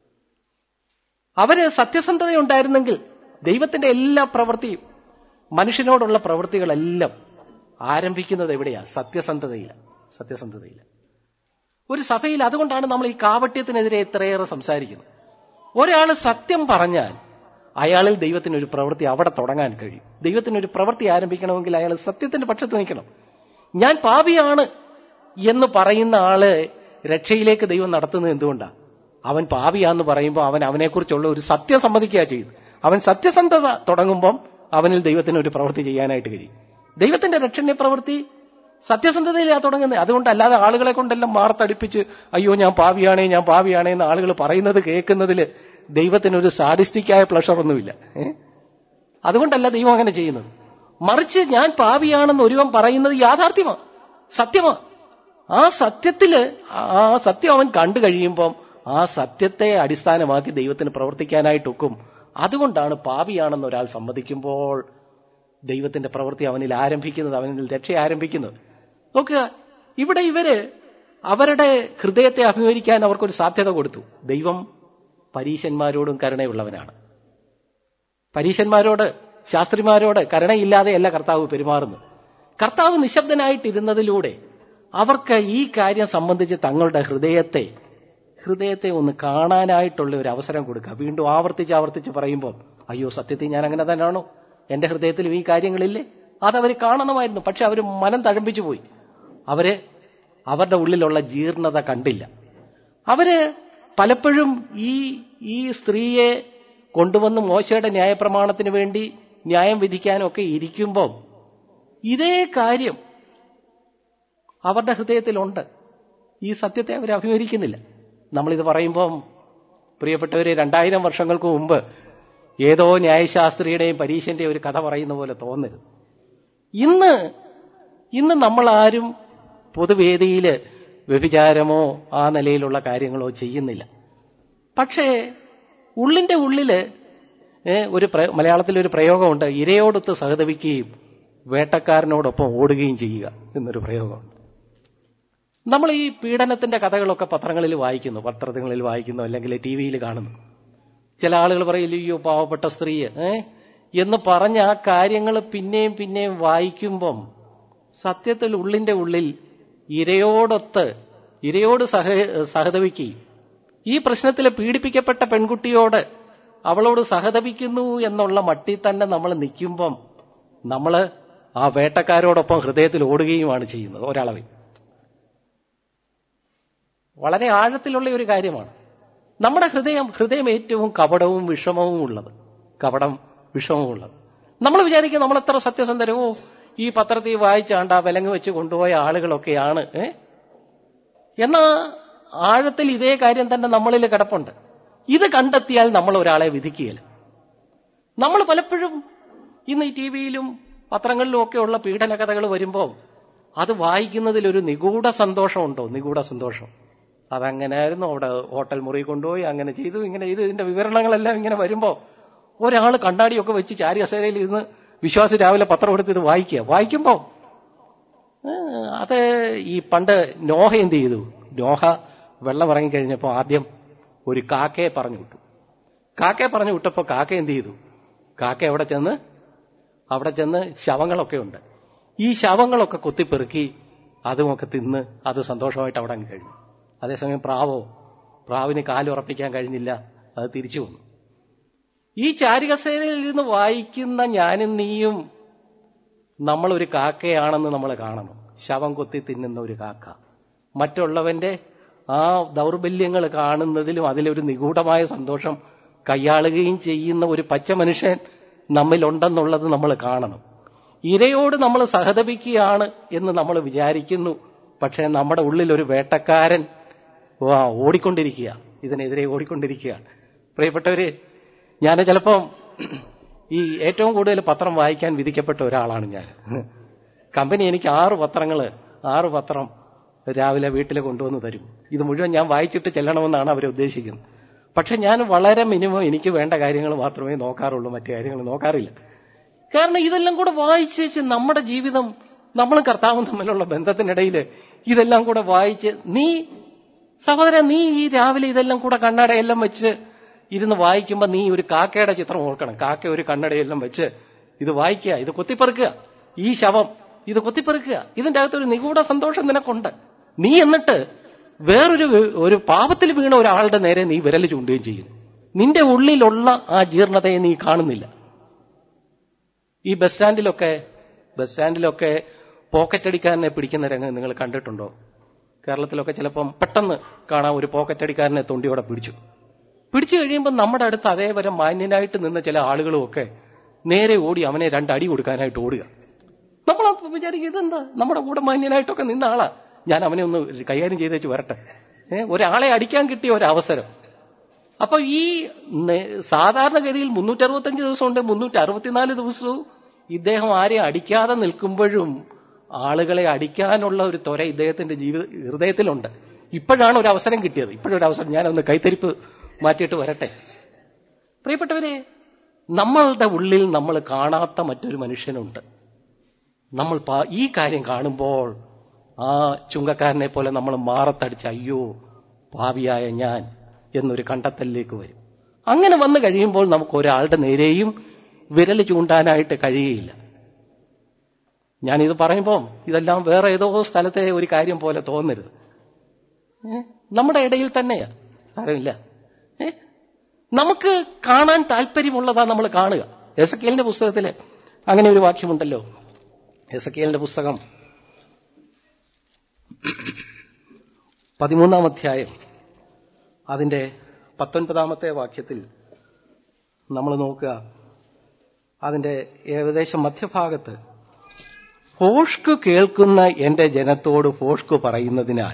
അവര് സത്യസന്ധതയുണ്ടായിരുന്നെങ്കിൽ ദൈവത്തിന്റെ എല്ലാ പ്രവൃത്തിയും, മനുഷ്യനോടുള്ള പ്രവൃത്തികളെല്ലാം ആരംഭിക്കുന്നത് എവിടെയാ? സത്യസന്ധതയില്ല. സത്യസന്ധതയില്ല. ഒരു സഭയിൽ അതുകൊണ്ടാണ് നമ്മൾ ഈ കാപട്യത്തിനെതിരെ ഇത്രയേറെ സംസാരിക്കുന്നത്. ഒരാൾ സത്യം പറഞ്ഞാൽ അയാളിൽ ദൈവത്തിനൊരു പ്രവൃത്തി അവിടെ തുടങ്ങാൻ കഴിയും. ദൈവത്തിനൊരു പ്രവൃത്തി ആരംഭിക്കണമെങ്കിൽ അയാൾ സത്യത്തിന്റെ പക്ഷത്ത് നിൽക്കണം. ഞാൻ പാപിയാണ് എന്ന് പറയുന്ന ആള് രക്ഷയിലേക്ക് ദൈവം നടത്തുന്നത് എന്തുകൊണ്ടാണ്? അവൻ പാപിയാന്ന് പറയുമ്പോൾ അവൻ അവനെക്കുറിച്ചുള്ള ഒരു സത്യം സമ്മതിക്കുക ചെയ്തു. അവൻ സത്യസന്ധത തുടങ്ങുമ്പം അവനിൽ ദൈവത്തിന് ഒരു പ്രവൃത്തി ചെയ്യാനായിട്ട് കഴിയും. ദൈവത്തിന്റെ രക്ഷണീയ പ്രവൃത്തി സത്യസന്ധതയിലാണ് തുടങ്ങുന്നത്. അതുകൊണ്ടല്ലാതെ ആളുകളെ കൊണ്ടെല്ലാം മാർത്തടിപ്പിച്ച് അയ്യോ ഞാൻ പാപിയാണേ ഞാൻ പാപിയാണേ എന്ന് ആളുകൾ പറയുന്നത് കേൾക്കുന്നതിൽ ദൈവത്തിനൊരു സാഡിസ്റ്റിക്കായ പ്ലഷറൊന്നുമില്ല. അതുകൊണ്ടല്ല ദൈവം അങ്ങനെ ചെയ്യുന്നത്. മറിച്ച് ഞാൻ പാപിയാണെന്ന് ഒരുവൻ പറയുന്നത് യാഥാർത്ഥ്യമാണ്, സത്യമാണ്. ആ സത്യത്തില് ആ സത്യം അവൻ കണ്ടു കഴിയുമ്പം ആ സത്യത്തെ അടിസ്ഥാനമാക്കി ദൈവത്തിന് പ്രവർത്തിക്കാനായിട്ടൊക്കും. അതുകൊണ്ടാണ് പാപിയാണെന്ന് ഒരാൾ സമ്മതിക്കുമ്പോൾ ദൈവത്തിന്റെ പ്രവൃത്തി അവനിൽ ആരംഭിക്കുന്നത്, അവനിൽ രക്ഷ ആരംഭിക്കുന്നത്. നോക്കുക, ഇവിടെ ഇവര് അവരുടെ ഹൃദയത്തെ അഭിമുഖീകരിക്കാൻ അവർക്കൊരു സാധ്യത കൊടുത്തു. ദൈവം പരീശന്മാരോടും കരുണയുള്ളവനാണ്. പരീശന്മാരോട്, ശാസ്ത്രിമാരോട് കരുണയില്ലാതെയല്ല കർത്താവ് പെരുമാറുന്നത്. കർത്താവ് നിശബ്ദനായിട്ടിരുന്നതിലൂടെ അവർക്ക് ഈ കാര്യം സംബന്ധിച്ച് തങ്ങളുടെ ഹൃദയത്തെ ഹൃദയത്തെ ഒന്ന് കാണാനായിട്ടുള്ള ഒരു അവസരം കൊടുക്കുക. വീണ്ടും ആവർത്തിച്ച് ആവർത്തിച്ച് പറയുമ്പോൾ അയ്യോ സത്യത്തിൽ ഞാൻ അങ്ങനെ തന്നെയാണോ, എന്റെ ഹൃദയത്തിലും ഈ കാര്യങ്ങളില്ലേ, അതവർ കാണണമായിരുന്നു. പക്ഷെ അവർ മനം തഴമ്പിച്ചു പോയി. അവര് അവരുടെ ഉള്ളിലുള്ള ജീർണത കണ്ടില്ല. അവര് പലപ്പോഴും ഈ ഈ സ്ത്രീയെ കൊണ്ടുവന്ന് മോശയുടെ ന്യായപ്രമാണത്തിന് വേണ്ടി ന്യായം വിധിക്കാനൊക്കെ ഇരിക്കുമ്പോൾ ഇതേ കാര്യം അവരുടെ ഹൃദയത്തിലുണ്ട്. ഈ സത്യത്തെ അവർ അഭിമുഖീകരിക്കുന്നില്ല. നമ്മളിത് പറയുമ്പം പ്രിയപ്പെട്ടവരെ, രണ്ടായിരം വർഷങ്ങൾക്ക് മുമ്പ് ഏതോ ന്യായശാസ്ത്രിയുടെയും പരീശന്റെയും ഒരു കഥ പറയുന്ന പോലെ തോന്നരുത്. ഇന്ന് ഇന്ന് നമ്മളാരും പൊതുവേദിയിൽ വ്യഭിചാരമോ ആ നിലയിലുള്ള കാര്യങ്ങളോ ചെയ്യുന്നില്ല. പക്ഷേ ഉള്ളിന്റെ ഉള്ളില് ഒരു മലയാളത്തിലൊരു പ്രയോഗമുണ്ട്, ഇരയോടൊത്ത് സഹതപിക്കുകയും വേട്ടക്കാരനോടൊപ്പം ഓടുകയും ചെയ്യുക എന്നൊരു പ്രയോഗമുണ്ട്. നമ്മൾ ഈ പീഡനത്തിന്റെ കഥകളൊക്കെ പത്രങ്ങളിൽ വായിക്കുന്നു, പത്രങ്ങളിൽ വായിക്കുന്നു, അല്ലെങ്കിൽ ടി വിയിൽ കാണുന്നു. ചില ആളുകൾ പറയില്ല, അയ്യോ പാവപ്പെട്ട സ്ത്രീ ഏ എന്ന് പറഞ്ഞ ആ കാര്യങ്ങൾ പിന്നെയും പിന്നെയും വായിക്കുമ്പം സത്യത്തിൽ ഉള്ളിന്റെ ഉള്ളിൽ ഇരയോടൊത്ത് ഇരയോട് സഹ സഹതപിക്കുകയും ഈ പ്രശ്നത്തിൽ പീഡിപ്പിക്കപ്പെട്ട പെൺകുട്ടിയോട് അവളോട് സഹതപിക്കുന്നു എന്നുള്ള മട്ടിൽ തന്നെ നമ്മൾ നിൽക്കുമ്പം നമ്മൾ ആ വേട്ടക്കാരോടൊപ്പം ഹൃദയത്തിൽ ഓടുകയുമാണ് ചെയ്യുന്നത്. ഒരളവിൽ വളരെ ആഴത്തിലുള്ള ഒരു കാര്യമാണ്. നമ്മുടെ ഹൃദയം ഹൃദയം ഏറ്റവും കപടവും വിഷമവും ഉള്ളത് കപടം വിഷമവും ഉള്ളത്. നമ്മൾ വിചാരിക്കും നമ്മൾ എത്ര സത്യസന്ധരവോ, ഈ പത്രത്തിൽ വായിച്ചാണ്ട് ആ വിലങ്ങ് വെച്ച് കൊണ്ടുപോയ ആളുകളൊക്കെയാണ്. ഏ എന്നാ ആഴത്തിൽ ഇതേ കാര്യം തന്നെ നമ്മളിൽ കിടപ്പുണ്ട്. ഇത് കണ്ടെത്തിയാൽ നമ്മൾ ഒരാളെ വിധിക്കുകയില്ല. നമ്മൾ പലപ്പോഴും ഇന്ന് ഈ ടി വിയിലും പത്രങ്ങളിലും ഒക്കെയുള്ള പീഡന കഥകൾ വരുമ്പോൾ അത് വായിക്കുന്നതിലൊരു നിഗൂഢ സന്തോഷമുണ്ടോ? നിഗൂഢ സന്തോഷം. അതങ്ങനെയായിരുന്നു, അവിടെ ഹോട്ടൽ മുറി കൊണ്ടുപോയി അങ്ങനെ ചെയ്തു, ഇങ്ങനെ ചെയ്തു, ഇതിന്റെ വിവരണങ്ങളെല്ലാം ഇങ്ങനെ വരുമ്പോൾ ഒരാൾ കണ്ണാടിയൊക്കെ വെച്ച് ചാരി കസേരയിൽ ഇരുന്ന് വിശ്വാസി രാവിലെ പത്രം എടുത്ത് ഇത് വായിക്കുക. വായിക്കുമ്പോൾ അത് ഈ പണ്ട് നോഹ എന്ത് ചെയ്തു? നോഹ വെള്ളം ഇറങ്ങിക്കഴിഞ്ഞപ്പോൾ ആദ്യം ഒരു കാക്കയെ പറഞ്ഞു വിട്ടു. കാക്കയെ പറഞ്ഞു വിട്ടപ്പോൾ കാക്ക എന്ത് ചെയ്തു? കാക്ക അവിടെ ചെന്ന് അവിടെ ചെന്ന് ശവങ്ങളൊക്കെ ഉണ്ട്. ഈ ശവങ്ങളൊക്കെ കൊത്തിപ്പെറുക്കി അതുമൊക്കെ തിന്ന് അത് സന്തോഷമായിട്ട് അവിടെ അങ്ങ് കഴിഞ്ഞു. അതേസമയം പ്രാവോ പ്രാവിന് കാലുറപ്പിക്കാൻ കഴിഞ്ഞില്ല, അത് തിരിച്ചു വന്നു. ഈ ചാരികസേനയിൽ ഇരുന്ന് വായിക്കുന്ന ഞാനും നീയും നമ്മളൊരു കാക്കയാണെന്ന് നമ്മൾ കാണണം. ശവം കൊത്തി തിന്നുന്ന ഒരു കാക്ക. മറ്റുള്ളവന്റെ ആ ദൗർബല്യങ്ങൾ കാണുന്നതിലും അതിലൊരു നിഗൂഢമായ സന്തോഷം കൈയാളുകയും ചെയ്യുന്ന ഒരു പച്ച മനുഷ്യൻ നമ്മിലുണ്ടെന്നുള്ളത് നമ്മൾ കാണണം. ഇരയോട് നമ്മൾ സഹതപിക്കുകയാണ് എന്ന് നമ്മൾ വിചാരിക്കുന്നു. പക്ഷേ നമ്മുടെ ഉള്ളിൽ ഒരു വേട്ടക്കാരൻ ഓടിക്കൊണ്ടിരിക്കുക, ഇതിനെതിരെ ഓടിക്കൊണ്ടിരിക്കുകയാണ്. പ്രിയപ്പെട്ടവര്, ഞാൻ ചിലപ്പം ഈ ഏറ്റവും കൂടുതൽ പത്രം വായിക്കാൻ വിധിക്കപ്പെട്ട ഒരാളാണ് ഞാൻ. കമ്പനി എനിക്ക് ആറ് പത്രങ്ങൾ ആറ് പത്രം രാവിലെ വീട്ടിൽ കൊണ്ടുവന്ന് തരും. ഇത് മുഴുവൻ ഞാൻ വായിച്ചിട്ട് ചെല്ലണമെന്നാണ് അവർ ഉദ്ദേശിക്കുന്നത്. പക്ഷെ ഞാൻ വളരെ മിനിമം എനിക്ക് വേണ്ട കാര്യങ്ങൾ മാത്രമേ നോക്കാറുള്ളൂ, മറ്റു കാര്യങ്ങൾ നോക്കാറില്ല. കാരണം ഇതെല്ലാം കൂടെ വായിച്ച് നമ്മുടെ ജീവിതം, നമ്മളും കർത്താവും തമ്മിലുള്ള ബന്ധത്തിനിടയിൽ ഇതെല്ലാം കൂടെ വായിച്ച്, നീ സഹോദരൻ, നീ ഈ രാവിലെ ഇതെല്ലാം കൂടെ കണ്ണടയെല്ലാം വെച്ച് ഇരുന്ന് വായിക്കുമ്പോൾ നീ ഒരു കാക്കയുടെ ചിത്രം ഓർക്കണം. കാക്ക ഒരു കണ്ണടയെല്ലാം വെച്ച് ഇത് വായിക്കുക, ഇത് കൊത്തിപ്പെറുക്കുക, ഈ ശവം ഇത് കൊത്തിപ്പെറുക്കുക, ഇതിന്റെ അകത്തൊരു നിഗൂഢ സന്തോഷം നിനക്കുണ്ട്. നീ എന്നിട്ട് വേറൊരു ഒരു പാപത്തിൽ വീണ ഒരാളുടെ നേരെ നീ വിരൽ ചൂണ്ടുകയും ചെയ്യുന്നു. നിന്റെ ഉള്ളിലുള്ള ആ ജീർണതയെ നീ കാണുന്നില്ല. ഈ ബസ് സ്റ്റാൻഡിലൊക്കെ ബസ് സ്റ്റാൻഡിലൊക്കെ പോക്കറ്റ് അടിക്കാരനെ പിടിക്കുന്ന രംഗം നിങ്ങൾ കണ്ടിട്ടുണ്ടോ? കേരളത്തിലൊക്കെ ചിലപ്പം പെട്ടെന്ന് കാണാം, ഒരു പോക്കറ്റ് അടിക്കാരനെ തൊണ്ടിയോടെ പിടിച്ചു പിടിച്ചു കഴിയുമ്പോൾ നമ്മുടെ അടുത്ത് അതേവരെ മാന്യനായിട്ട് നിന്ന ചില ആളുകളുമൊക്കെ നേരെ ഓടി അവനെ രണ്ടടി കൊടുക്കാനായിട്ട് ഓടുക. നമ്മളപ്പോ വിചാരിക്കും, ഇതെന്താ നമ്മുടെ കൂടെ മാന്യനായിട്ടൊക്കെ നിന്ന ആളാ, ഞാൻ അവനെ ഒന്ന് കൈകാര്യം ചെയ്തേച്ച് വരട്ടെ. ഏഹ് ഒരാളെ അടിക്കാൻ കിട്ടിയ ഒരവസരം. അപ്പൊ ഈ സാധാരണഗതിയിൽ മുന്നൂറ്റി അറുപത്തഞ്ച് ദിവസമുണ്ട്, മുന്നൂറ്റി അറുപത്തിനാല് ദിവസവും ഇദ്ദേഹം ആരെയും അടിക്കാതെ നിൽക്കുമ്പോഴും ആളുകളെ അടിക്കാനുള്ള ഒരു ത്വര ഇദ്ദേഹത്തിന്റെ ജീവിത ഹൃദയത്തിലുണ്ട്. ഇപ്പോഴാണ് ഒരു അവസരം കിട്ടിയത്. ഇപ്പോഴൊരു അവസരം, ഞാനൊന്ന് കൈത്തരിപ്പ് മാറ്റിയിട്ട് വരട്ടെ. പ്രിയപ്പെട്ടവരെ, നമ്മളുടെ ഉള്ളിൽ നമ്മൾ കാണാത്ത മറ്റൊരു മനുഷ്യനുണ്ട്. നമ്മൾ ഈ കാര്യം കാണുമ്പോൾ ആ ചുങ്കക്കാരനെ പോലെ നമ്മൾ മാറത്തടിച്ച് അയ്യോ പാപിയായ ഞാൻ എന്നൊരു കണ്ടെത്തലിലേക്ക് വരും. അങ്ങനെ വന്നു കഴിയുമ്പോൾ നമുക്ക് ഒരാളുടെ നേരെയും വിരൽ ചൂണ്ടാനായിട്ട് കഴിയുകയില്ല. ഞാനിത് പറയുമ്പോൾ ഇതെല്ലാം വേറെ ഏതോ സ്ഥലത്തെ ഒരു കാര്യം പോലെ തോന്നരുത്. നമ്മുടെ ഇടയിൽ തന്നെയാ, സാരമില്ല. നമുക്ക് കാണാൻ താല്പര്യമുള്ളതാ നമ്മൾ കാണുക. എസെക്കിയേലിന്റെ പുസ്തകത്തില് അങ്ങനെ ഒരു വാക്യമുണ്ടല്ലോ. എസെക്കിയേലിന്റെ പുസ്തകം പതിമൂന്നാം അധ്യായം അതിന്റെ പത്തൊൻപതാമത്തെ വാക്യത്തിൽ നമ്മൾ നോക്കുക. അതിന്റെ ഏകദേശം മധ്യഭാഗത്ത്, ഭോഷ്ക് കേൾക്കുന്ന എന്റെ ജനത്തോട് ഭോഷ്ക് പറയുന്നതിനാൽ.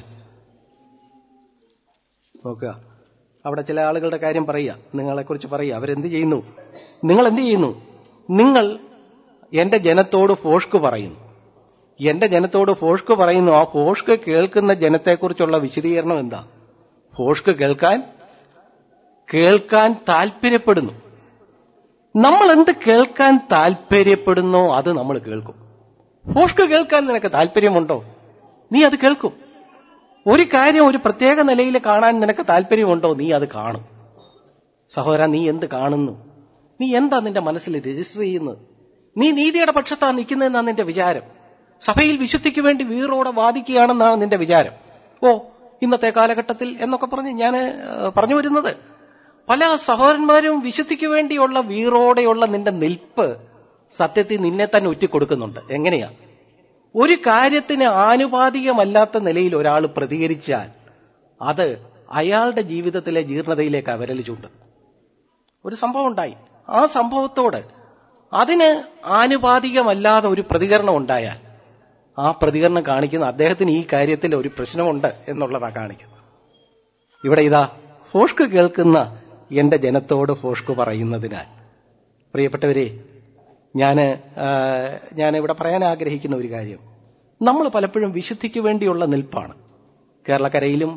നോക്കുക, അവിടെ ചില ആളുകളുടെ കാര്യം പറയുക, നിങ്ങളെക്കുറിച്ച് പറയുക. അവരെന്ത് ചെയ്യുന്നു? നിങ്ങൾ എന്ത് ചെയ്യുന്നു? നിങ്ങൾ എന്റെ ജനത്തോട് ഭോഷ്ക് പറയുന്നു. എന്റെ ജനത്തോട് ഭോഷ്ക് പറയുന്നു. ആ ഭോഷ്ക് കേൾക്കുന്ന ജനത്തെക്കുറിച്ചുള്ള വിശദീകരണം എന്താ? ഭോഷ്ക് കേൾക്കാൻ കേൾക്കാൻ താല്പര്യപ്പെടുന്നു. നമ്മൾ എന്ത് കേൾക്കാൻ താല്പര്യപ്പെടുന്നോ അത് നമ്മൾ കേൾക്കും. ഫോഷ്ക്ക് കേൾക്കാൻ നിനക്ക് താല്പര്യമുണ്ടോ? നീ അത് കേൾക്കും. ഒരു കാര്യം ഒരു പ്രത്യേക നിലയിൽ കാണാൻ നിനക്ക് താല്പര്യമുണ്ടോ? നീ അത് കാണും. സഹോദര, നീ എന്ത് കാണുന്നു? നീ എന്താ നിന്റെ മനസ്സിൽ രജിസ്റ്റർ ചെയ്യുന്നത്? നീ നീതിയുടെ പക്ഷത്താണ് നിൽക്കുന്നതെന്നാണ് നിന്റെ വിചാരം. സഭയിൽ വിശുദ്ധിക്ക് വേണ്ടി വീറോടെ വാദിക്കുകയാണെന്നാണ് നിന്റെ വിചാരം. ഓ, ഇന്നത്തെ കാലഘട്ടത്തിൽ എന്നൊക്കെ പറഞ്ഞ് ഞാൻ പറഞ്ഞു വരുന്നത്, പല സഹോദരന്മാരും വിശുദ്ധിക്ക് വേണ്ടിയുള്ള വീറോടെയുള്ള നിന്റെ നിൽപ്പ് സത്യത്തിൽ നിന്നെ തന്നെ ഒറ്റിക്കൊടുക്കുന്നുണ്ട്. എങ്ങനെയാ? ഒരു കാര്യത്തിന് ആനുപാതികമല്ലാത്ത നിലയിൽ ഒരാൾ പ്രതികരിച്ചാൽ അത് അയാളുടെ ജീവിതത്തിലെ ജീർണതയിലേക്ക് അവരൽ ചൂണ്ടും. ഒരു സംഭവം ഉണ്ടായി, ആ സംഭവത്തോട് അതിന് ആനുപാതികമല്ലാതെ ഒരു പ്രതികരണം ഉണ്ടായാൽ ആ പ്രതികരണം കാണിക്കുന്ന അദ്ദേഹത്തിന് ഈ കാര്യത്തിൽ ഒരു പ്രശ്നമുണ്ട് എന്നുള്ളതാണ് കാണിക്കുന്നത്. ഇവിടെ ഇതാ ഫോഷ്ക്ക് കേൾക്കുന്ന എന്റെ ജനത്തോട് ഫോഷ്ക്ക് പറയുന്നതിനാൽ, പ്രിയപ്പെട്ടവരെ, ഞാൻ ഞാൻ ഇവിടെ പറയാൻ ആഗ്രഹിക്കുന്ന ഒരു കാര്യം, നമ്മൾ പലപ്പോഴും വിശുദ്ധിക്ക് വേണ്ടിയുള്ള നിൽപ്പാണ്. കേരളക്കരയിലും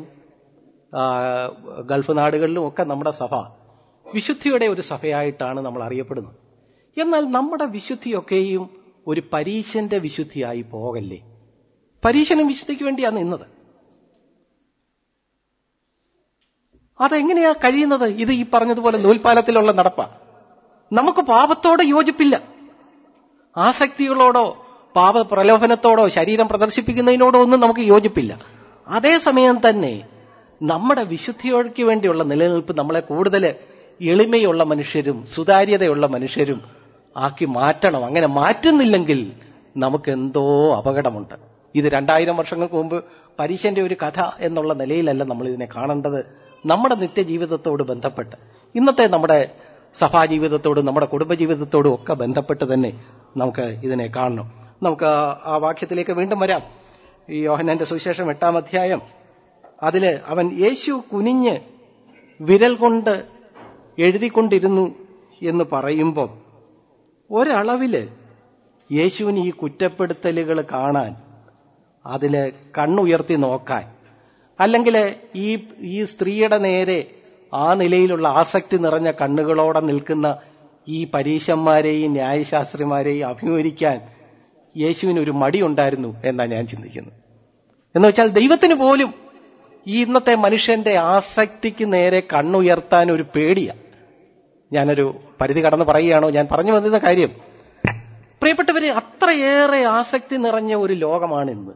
ഗൾഫ് നാടുകളിലും ഒക്കെ നമ്മുടെ സഭ വിശുദ്ധിയുടെ ഒരു സഭയായിട്ടാണ് നമ്മൾ അറിയപ്പെടുന്നത്. എന്നാൽ നമ്മുടെ വിശുദ്ധിയൊക്കെയും ഒരു പരീശന്റെ വിശുദ്ധിയായി പോകല്ലേ. പരീശനും വിശുദ്ധിക്ക് വേണ്ടിയാണ് നിന്നത്. അതെങ്ങനെയാ കഴിയുന്നത്? ഇത് ഈ പറഞ്ഞതുപോലെ നൂൽപ്പാലത്തിലുള്ള നടപ്പാ. നമുക്ക് പാപത്തോടെ യോജിപ്പില്ല, ആസക്തികളോടോ പാപ പ്രലോഭനത്തോടോ ശരീരം പ്രദർശിപ്പിക്കുന്നതിനോടോ ഒന്നും നമുക്ക് യോജിപ്പില്ല. അതേസമയം തന്നെ നമ്മുടെ വിശുദ്ധിക്ക് വേണ്ടിയുള്ള നിലനിൽപ്പ് നമ്മളെ കൂടുതൽ എളിമയുള്ള മനുഷ്യരും സുതാര്യതയുള്ള മനുഷ്യരും ആക്കി മാറ്റണം. അങ്ങനെ മാറ്റുന്നില്ലെങ്കിൽ നമുക്ക് എന്തോ അപകടമുണ്ട്. ഇത് രണ്ടായിരം വർഷങ്ങൾക്ക് മുമ്പ് പരീശന്റെ ഒരു കഥ എന്നുള്ള നിലയിലല്ല നമ്മൾ ഇതിനെ കാണേണ്ടത്. നമ്മുടെ നിത്യജീവിതത്തോട് ബന്ധപ്പെട്ട്, ഇന്നത്തെ നമ്മുടെ സഭാജീവിതത്തോടും നമ്മുടെ കുടുംബജീവിതത്തോടും ഒക്കെ ബന്ധപ്പെട്ട് തന്നെ നമുക്ക് ഇതിനെ കാണണം. നമുക്ക് ആ വാക്യത്തിലേക്ക് വീണ്ടും വരാം. ഈ യോഹന്നാന്റെ സുവിശേഷം എട്ടാം അധ്യായം, അതില് അവൻ യേശു കുനിഞ്ഞ് വിരൽ കൊണ്ട് എഴുതിക്കൊണ്ടിരുന്നു എന്ന് പറയുമ്പോൾ ഒരളവില് യേശുവിന് ഈ കുറ്റപ്പെടുത്തലുകൾ കാണാൻ, അതില് കണ്ണുയർത്തി നോക്കാൻ, അല്ലെങ്കിൽ ഈ ഈ സ്ത്രീയുടെ നേരെ ആ നിലയിലുള്ള ആസക്തി നിറഞ്ഞ കണ്ണുകളോടെ നിൽക്കുന്ന ഈ പരീശന്മാരെയും ന്യായശാസ്ത്രിമാരെയും അഭിമുഖീകരിക്കാൻ യേശുവിന് ഒരു മടിയുണ്ടായിരുന്നു എന്നാണ് ഞാൻ ചിന്തിക്കുന്നത്. എന്ന് വെച്ചാൽ ദൈവത്തിന് പോലും ഈ ഇന്നത്തെ മനുഷ്യന്റെ ആസക്തിക്ക് നേരെ കണ്ണുയർത്താൻ ഒരു പേടിയാണ്. ഞാനൊരു പരിധി കടന്ന് പറയുകയാണോ? ഞാൻ പറഞ്ഞു വന്നിരുന്ന കാര്യം, പ്രിയപ്പെട്ടവര്, അത്രയേറെ ആസക്തി നിറഞ്ഞ ഒരു ലോകമാണ് ഇന്ന്.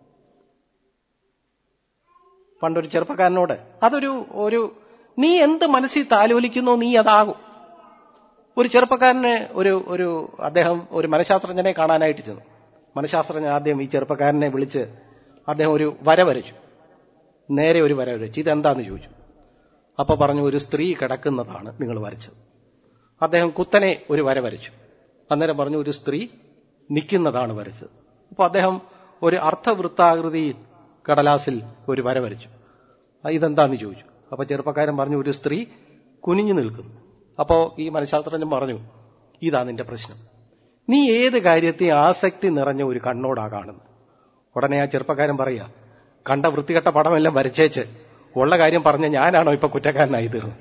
പണ്ടൊരു ചെറുപ്പക്കാരനോട് അതൊരു ഒരു നീ എന്ത് മനസ്സിൽ താലോലിക്കുന്നോ നീ അതാകും. ഒരു ചെറുപ്പക്കാരന് ഒരു ഒരു അദ്ദേഹം ഒരു മനഃശാസ്ത്രജ്ഞനെ കാണാനായിട്ട് ചെന്നു. മനഃശാസ്ത്രജ്ഞൻ ആദ്യം ഈ ചെറുപ്പക്കാരനെ വിളിച്ച് അദ്ദേഹം ഒരു വര വരച്ചു. നേരെ ഒരു വര വരച്ചു. ഇതെന്താന്ന് ചോദിച്ചു. അപ്പൊ പറഞ്ഞു, ഒരു സ്ത്രീ കിടക്കുന്നതാണ് നിങ്ങൾ വരച്ചത്. അദ്ദേഹം കുത്തനെ ഒരു വര വരച്ചു. അന്നേരം പറഞ്ഞു, ഒരു സ്ത്രീ നിൽക്കുന്നതാണ് വരച്ചത്. അപ്പൊ അദ്ദേഹം ഒരു അർത്ഥവൃത്താകൃതിയിൽ കടലാസിൽ ഒരു വര വരച്ചു. ഇതെന്താന്ന് ചോദിച്ചു. അപ്പൊ ചെറുപ്പക്കാരൻ പറഞ്ഞു, ഒരു സ്ത്രീ കുനിഞ്ഞു നിൽക്കുന്നു. അപ്പോ ഈ മനഃശാസ്ത്രജ്ഞൻ പറഞ്ഞു, ഇതാ നിന്റെ പ്രശ്നം. നീ ഏത് കാര്യത്തെ ആസക്തി നിറഞ്ഞ ഒരു കണ്ണോടാ കാണുന്നത്. ഉടനെ ആ ചെറുപ്പക്കാരൻ പറയാ, കണ്ട വൃത്തികെട്ട പടമെല്ലാം വരച്ചേച്ച് ഉള്ള കാര്യം പറഞ്ഞ ഞാനാണോ ഇപ്പൊ കുറ്റക്കാരനായി തീർന്നത്?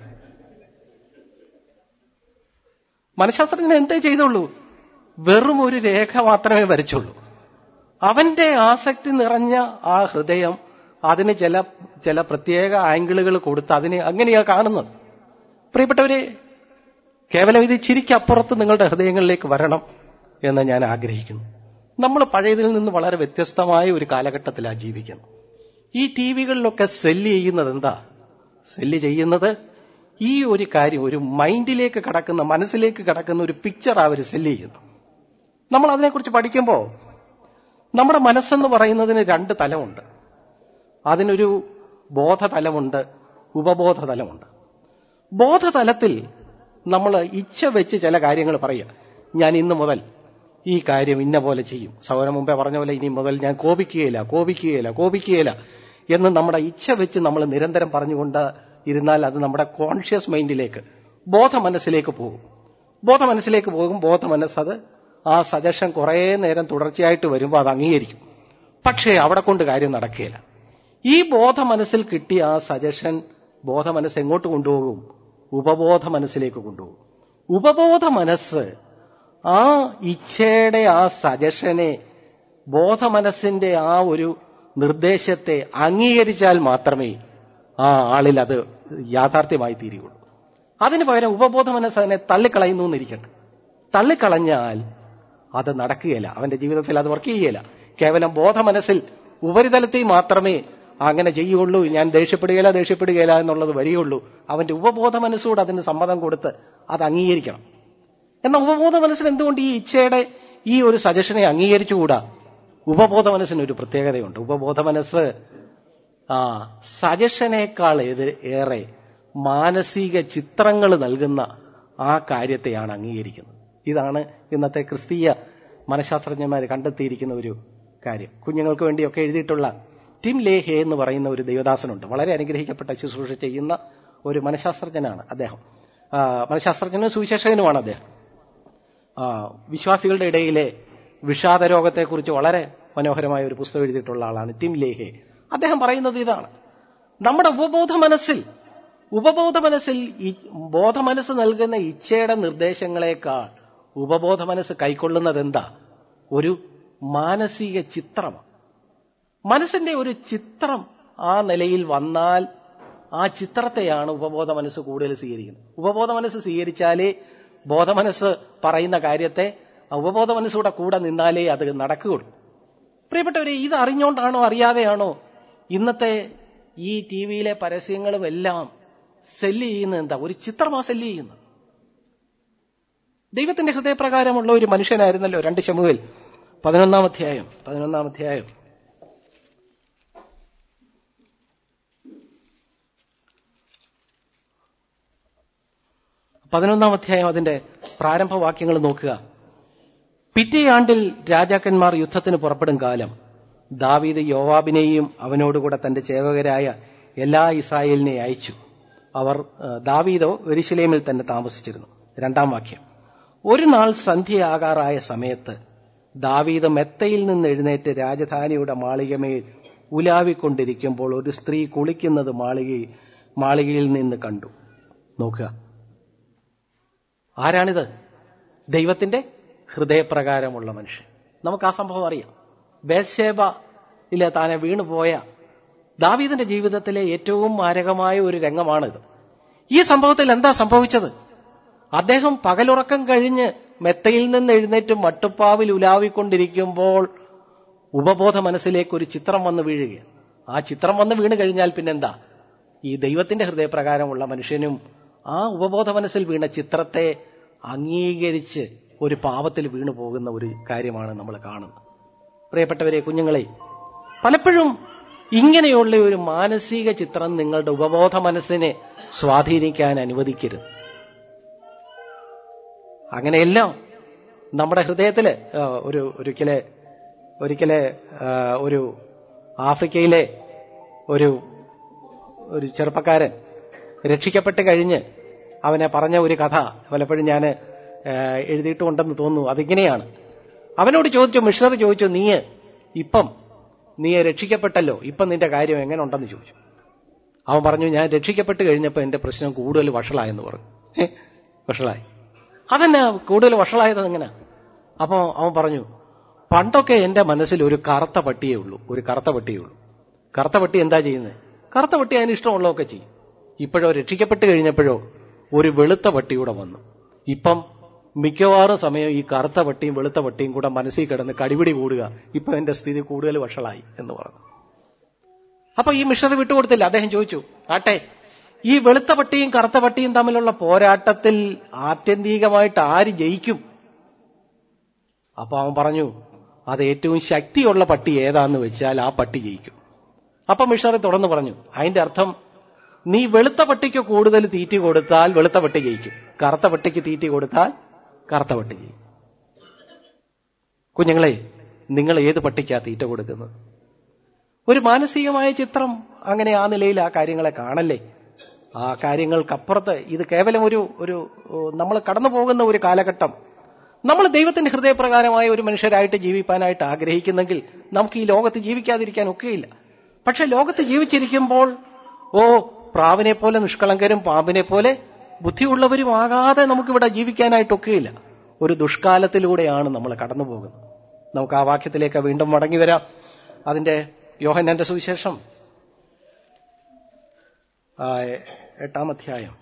മനഃശാസ്ത്രജ്ഞൻ എന്തേ ചെയ്തുള്ളൂ? വെറും ഒരു രേഖ മാത്രമേ വരച്ചുള്ളൂ. അവന്റെ ആസക്തി നിറഞ്ഞ ആ ഹൃദയം അതിന് ചില ചില പ്രത്യേക ആംഗിളുകൾ കൊടുത്ത് അതിനെ അങ്ങനെയാ കാണുന്നത്. പ്രിയപ്പെട്ടവരെ, കേവലം ഇത് ചിരിക്കപ്പുറത്ത് നിങ്ങളുടെ ഹൃദയങ്ങളിലേക്ക് വരണം എന്ന് ഞാൻ ആഗ്രഹിക്കുന്നു. നമ്മൾ പഴയതിൽ നിന്ന് വളരെ വ്യത്യസ്തമായ ഒരു കാലഘട്ടത്തിലാണ് ജീവിക്കുന്നത്. ഈ ടി വികളിലൊക്കെ സെല്ല് ചെയ്യുന്നത് എന്താ? സെല്ല് ചെയ്യുന്നത് ഈ ഒരു കാര്യം, ഒരു മൈൻഡിലേക്ക് കടക്കുന്ന, മനസ്സിലേക്ക് കടക്കുന്ന ഒരു പിക്ചർ അവർ സെല്ല് ചെയ്യുന്നു. നമ്മൾ അതിനെക്കുറിച്ച് പഠിക്കുമ്പോൾ നമ്മുടെ മനസ്സെന്ന് പറയുന്നതിന് രണ്ട് തലമുണ്ട്. അതിനൊരു ബോധതലമുണ്ട്, ഉപബോധതലമുണ്ട്. ബോധതലത്തിൽ നമ്മൾ ഇച്ഛ വെച്ച് ചില കാര്യങ്ങൾ പറയുക. ഞാൻ ഇന്ന് മുതൽ ഈ കാര്യം ഇന്ന പോലെ ചെയ്യും. സൗരം മുമ്പേ പറഞ്ഞ പോലെ ഇനി മുതൽ ഞാൻ കോപിക്കുകയില്ല കോപിക്കുകയില്ല കോപിക്കുകയില്ല എന്ന് നമ്മുടെ ഇച്ഛ വെച്ച് നമ്മൾ നിരന്തരം പറഞ്ഞുകൊണ്ട് ഇരുന്നാൽ അത് നമ്മുടെ കോൺഷ്യസ് മൈൻഡിലേക്ക്, ബോധ മനസ്സിലേക്ക് പോകും. ബോധ മനസ്സിലേക്ക് പോകും. ബോധ മനസ്സത് ആ സജഷൻ കുറേ നേരം തുടർച്ചയായിട്ട് വരുമ്പോൾ അത് അംഗീകരിക്കും. പക്ഷേ അവിടെ കൊണ്ട് കാര്യം നടക്കുകയില്ല. ഈ ബോധ മനസ്സിൽ കിട്ടിയ ആ സജഷൻ ബോധ മനസ്സ് എങ്ങോട്ട് കൊണ്ടുപോകും? ഉപബോധ മനസ്സിലേക്ക് കൊണ്ടുപോകും. ഉപബോധ മനസ്സ് ആ ഇച്ഛയുടെ ആ സജഷനെ ബോധമനസ്സിന്റെ ആ ഒരു നിർദ്ദേശത്തെ അംഗീകരിച്ചാൽ മാത്രമേ ആ ആളിൽ അത് യാഥാർത്ഥ്യമായി തീരുകയുള്ളൂ. അതിനു പകരം ഉപബോധ മനസ്സ് അതിനെ തള്ളിക്കളയുന്നു എന്നിരിക്കട്ടെ. തള്ളിക്കളഞ്ഞാൽ അത് നടക്കുകയില്ല, അവന്റെ ജീവിതത്തിൽ അത് വർക്ക് ചെയ്യുകയില്ല. കേവലം ബോധമനസ്സിൽ ഉപരിതലത്തിൽ മാത്രമേ അങ്ങനെ ചെയ്യുകയുള്ളൂ, ഞാൻ ദേഷ്യപ്പെടുകയില്ല ദേഷ്യപ്പെടുകയില്ല എന്നുള്ളത് വരികയുള്ളൂ. അവന്റെ ഉപബോധ മനസ്സോട് അതിന് സമ്മതം കൊടുത്ത് അത് അംഗീകരിക്കണം. എന്നാൽ ഉപബോധ മനസ്സിൽ എന്തുകൊണ്ട് ഈ ഇച്ഛയുടെ ഈ ഒരു സജഷനെ അംഗീകരിച്ചുകൂടാ? ഉപബോധ മനസ്സിനൊരു പ്രത്യേകതയുണ്ട്. ഉപബോധ മനസ്സ് ആ സജഷനേക്കാൾ ഏറെ മാനസിക ചിത്രങ്ങൾ നൽകുന്ന ആ കാര്യത്തെയാണ് അംഗീകരിക്കുന്നത്. ഇതാണ് ഇന്നത്തെ ക്രിസ്തീയ മനഃശാസ്ത്രജ്ഞന്മാർ കണ്ടെത്തിയിരിക്കുന്ന ഒരു കാര്യം. കുഞ്ഞുങ്ങൾക്ക് വേണ്ടിയൊക്കെ എഴുതിയിട്ടുള്ള ടിം ലേഹെ എന്ന് പറയുന്ന ഒരു ദൈവദാസനുണ്ട്. വളരെ അനുഗ്രഹിക്കപ്പെട്ട ശുശ്രൂഷ ചെയ്യുന്ന ഒരു മനഃശാസ്ത്രജ്ഞനാണ് അദ്ദേഹം. മനഃശാസ്ത്രജ്ഞനും സുവിശേഷകനുമാണ് അദ്ദേഹം. വിശ്വാസികളുടെ ഇടയിലെ വിഷാദ രോഗത്തെക്കുറിച്ച് വളരെ മനോഹരമായ ഒരു പുസ്തകം എഴുതിയിട്ടുള്ള ആളാണ് ടിം ലേഹെ. അദ്ദേഹം പറയുന്നത് ഇതാണ്: നമ്മുടെ ഉപബോധ മനസ്സിൽ ഉപബോധ മനസ്സിൽ ബോധ മനസ്സ് നൽകുന്ന ഇച്ഛയുടെ നിർദ്ദേശങ്ങളെക്കാൾ ഉപബോധ മനസ്സ് കൈക്കൊള്ളുന്നത് എന്താ? ഒരു മാനസിക ചിത്രമാണ്. മനസ്സിന്റെ ഒരു ചിത്രം ആ നിലയിൽ വന്നാൽ ആ ചിത്രത്തെയാണ് ഉപബോധ മനസ്സ് കൂടുതൽ സ്വീകരിക്കുന്നത്. ഉപബോധ മനസ്സ് സ്വീകരിച്ചാലേ ബോധമനസ്സ് പറയുന്ന കാര്യത്തെ ഉപബോധ മനസ്സൂടെ കൂടെ നിന്നാലേ അത് നടക്കുകയുള്ളൂ. പ്രിയപ്പെട്ടവരെ, ഇത് അറിഞ്ഞുകൊണ്ടാണോ അറിയാതെയാണോ ഇന്നത്തെ ഈ ടി വിയിലെ പരസ്യങ്ങളും എല്ലാം സെല്ല് ചെയ്യുന്നത് എന്താ? ഒരു ചിത്രമാണ് സെല്ല് ചെയ്യുന്നത്. ദൈവത്തിന്റെ ഹൃദയപ്രകാരമുള്ള ഒരു മനുഷ്യനായിരുന്നല്ലോ രണ്ട് ശമൂവേൽ പതിനൊന്നാം അധ്യായം പതിനൊന്നാം അധ്യായം പതിനൊന്നാം അധ്യായം അതിന്റെ പ്രാരംഭവാക്യങ്ങൾ നോക്കുക. പിറ്റേ ആണ്ടിൽ രാജാക്കന്മാർ യുദ്ധത്തിന് പുറപ്പെടും കാലം ദാവീദ് യോവാബിനെയും അവനോടുകൂടെ തന്റെ ചേവകരായ എല്ലാ ഇസ്രായേലിനെ അയച്ചു. അവർ ദാവീദോ യെരൂശലേമിൽ തന്നെ താമസിച്ചിരുന്നു. രണ്ടാം വാക്യം: ഒരു നാൾ സന്ധ്യയാകാറായ സമയത്ത് ദാവീദ് മെത്തയിൽ നിന്ന് എഴുന്നേറ്റ് രാജധാനിയുടെ മാളികമേൽ ഉലാവിക്കൊണ്ടിരിക്കുമ്പോൾ ഒരു സ്ത്രീ കുളിക്കുന്നത് മാളികയിൽ മാളികയിൽ നിന്ന് കണ്ടു. നോക്കുക, ആരാണിത്? ദൈവത്തിന്റെ ഹൃദയപ്രകാരമുള്ള മനുഷ്യൻ. നമുക്ക് ആ സംഭവം അറിയാം. ബേത്ശേബയിലെ താനെ വീണുപോയ ദാവീദിന്റെ ജീവിതത്തിലെ ഏറ്റവും മാരകമായ ഒരു രംഗമാണിത്. ഈ സംഭവത്തിൽ എന്താ സംഭവിച്ചത്? അദ്ദേഹം പകലുറക്കം കഴിഞ്ഞ് മെത്തയിൽ നിന്ന് എഴുന്നേറ്റ് മട്ടുപ്പാവിൽ ഉലാവിക്കൊണ്ടിരിക്കുമ്പോൾ ഉപബോധ മനസ്സിലേക്ക് ഒരു ചിത്രം വന്ന് വീഴുകയാണ്. ആ ചിത്രം വന്ന് വീണ് കഴിഞ്ഞാൽ പിന്നെന്താ? ഈ ദൈവത്തിന്റെ ഹൃദയപ്രകാരമുള്ള മനുഷ്യനും ആ ഉപബോധ മനസ്സിൽ വീണ ചിത്രത്തെ അംഗീകരിച്ച് ഒരു പാപത്തിൽ വീണു പോകുന്ന ഒരു കാര്യമാണ് നമ്മൾ കാണുന്നത്. പ്രിയപ്പെട്ടവരെ, കുഞ്ഞുങ്ങളെ, പലപ്പോഴും ഇങ്ങനെയുള്ള ഒരു മാനസിക ചിത്രം നിങ്ങളുടെ ഉപബോധ മനസ്സിനെ സ്വാധീനിക്കാൻ അനുവദിക്കരുത്. അങ്ങനെയെല്ലാം നമ്മുടെ ഹൃദയത്തില് ഒരു ഒരിക്കലെ ഒരിക്കലെ ഒരു ആഫ്രിക്കയിലെ ഒരു ഒരു ചെറുപ്പക്കാരൻ രക്ഷിക്കപ്പെട്ട് കഴിഞ്ഞ് അവനെ പറഞ്ഞ ഒരു കഥ പലപ്പോഴും ഞാൻ എഴുതിയിട്ടുണ്ടെന്ന് തോന്നുന്നു. അതിങ്ങനെയാണ്: അവനോട് ചോദിച്ചു, മിഷണറി ചോദിച്ചു, നീ ഇപ്പം നീ രക്ഷിക്കപ്പെട്ടല്ലോ, ഇപ്പം നിന്റെ കാര്യം എങ്ങനെ ഉണ്ടെന്ന് ചോദിച്ചു. അവൻ പറഞ്ഞു, ഞാൻ രക്ഷിക്കപ്പെട്ട് കഴിഞ്ഞപ്പോൾ എന്റെ പ്രശ്നം കൂടുതൽ വഷളായെന്ന് പറഞ്ഞു. വഷളായി. അതെന്നാ കൂടുതൽ വഷളായത് എങ്ങനെ? അപ്പൊ അവൻ പറഞ്ഞു, പണ്ടൊക്കെ എന്റെ മനസ്സിൽ ഒരു കറുത്ത പട്ടിയേ ഉള്ളൂ, ഒരു കറുത്ത പട്ടിയേ ഉള്ളൂ. കറുത്ത പട്ടി എന്താ ചെയ്യുന്നത്? കറുത്ത പട്ടി അതിന് ഇഷ്ടമുള്ളതൊക്കെ ചെയ്യും. ഇപ്പോഴോ രക്ഷിക്കപ്പെട്ട് കഴിഞ്ഞപ്പോഴോ ഒരു വെളുത്ത പട്ടിയൂടെ വന്നു. ഇപ്പം മിക്കവാറും സമയം ഈ കറുത്ത പട്ടിയും വെളുത്ത പട്ടിയും കൂടെ മനസ്സിൽ കിടന്ന് കടിപിടി കൂടുക. ഇപ്പൊ എന്റെ സ്ഥിതി കൂടുതൽ വഷളായി എന്ന് പറഞ്ഞു. അപ്പൊ ഈ മിഷണറി വിട്ടുകൊടുത്തില്ല. അദ്ദേഹം ചോദിച്ചു, ആട്ടെ, ഈ വെളുത്ത പട്ടിയും കറുത്ത പട്ടിയും തമ്മിലുള്ള പോരാട്ടത്തിൽ ആത്യന്തികമായിട്ട് ആര് ജയിക്കും? അപ്പൊ അവൻ പറഞ്ഞു, അത് ഏറ്റവും ശക്തിയുള്ള പട്ടി ഏതാന്ന് വെച്ചാൽ ആ പട്ടി ജയിക്കും. അപ്പൊ മിഷണറി തുടർന്ന് പറഞ്ഞു, അതിന്റെ അർത്ഥം നീ വെളുത്ത പട്ടിക്ക് കൂടുതൽ തീറ്റി കൊടുത്താൽ വെളുത്ത പട്ടി ജയിക്കും, കറുത്ത പട്ടിക്ക് തീറ്റി കൊടുത്താൽ കറുത്ത പട്ടി ജയിക്കും. കുഞ്ഞുങ്ങളെ, നിങ്ങൾ ഏത് പട്ടിക്കാ തീറ്റ കൊടുക്കുന്നത്? ഒരു മാനസികമായ ചിത്രം അങ്ങനെ ആ നിലയിൽ ആ കാര്യങ്ങളെ കാണല്ലേ. ആ കാര്യങ്ങൾക്കപ്പുറത്ത് ഇത് കേവലം ഒരു ഒരു നമ്മൾ കടന്നു പോകുന്ന ഒരു കാലഘട്ടം. നമ്മൾ ദൈവത്തിന്റെ ഹൃദയപ്രകാരമായ ഒരു മനുഷ്യരായിട്ട് ജീവിക്കാനായിട്ട് ആഗ്രഹിക്കുന്നെങ്കിൽ നമുക്ക് ഈ ലോകത്ത് ജീവിക്കാതിരിക്കാൻ ഒക്കെയില്ല. പക്ഷെ ലോകത്ത് ജീവിച്ചിരിക്കുമ്പോൾ ഓ പ്രാവിനെ പോലെ നിഷ്കളങ്കരും പാമ്പിനെ പോലെ ബുദ്ധിയുള്ളവരും ആകാതെ നമുക്കിവിടെ ജീവിക്കാനായിട്ടൊക്കെയില്ല. ഒരു ദുഷ്കാലത്തിലൂടെയാണ് നമ്മൾ കടന്നു പോകുന്നത്. നമുക്ക് ആ വാക്യത്തിലേക്ക് വീണ്ടും മടങ്ങി വരാം. അതിന്റെ യോഹന്നാന്റെ സുവിശേഷം എട്ടാം അധ്യായം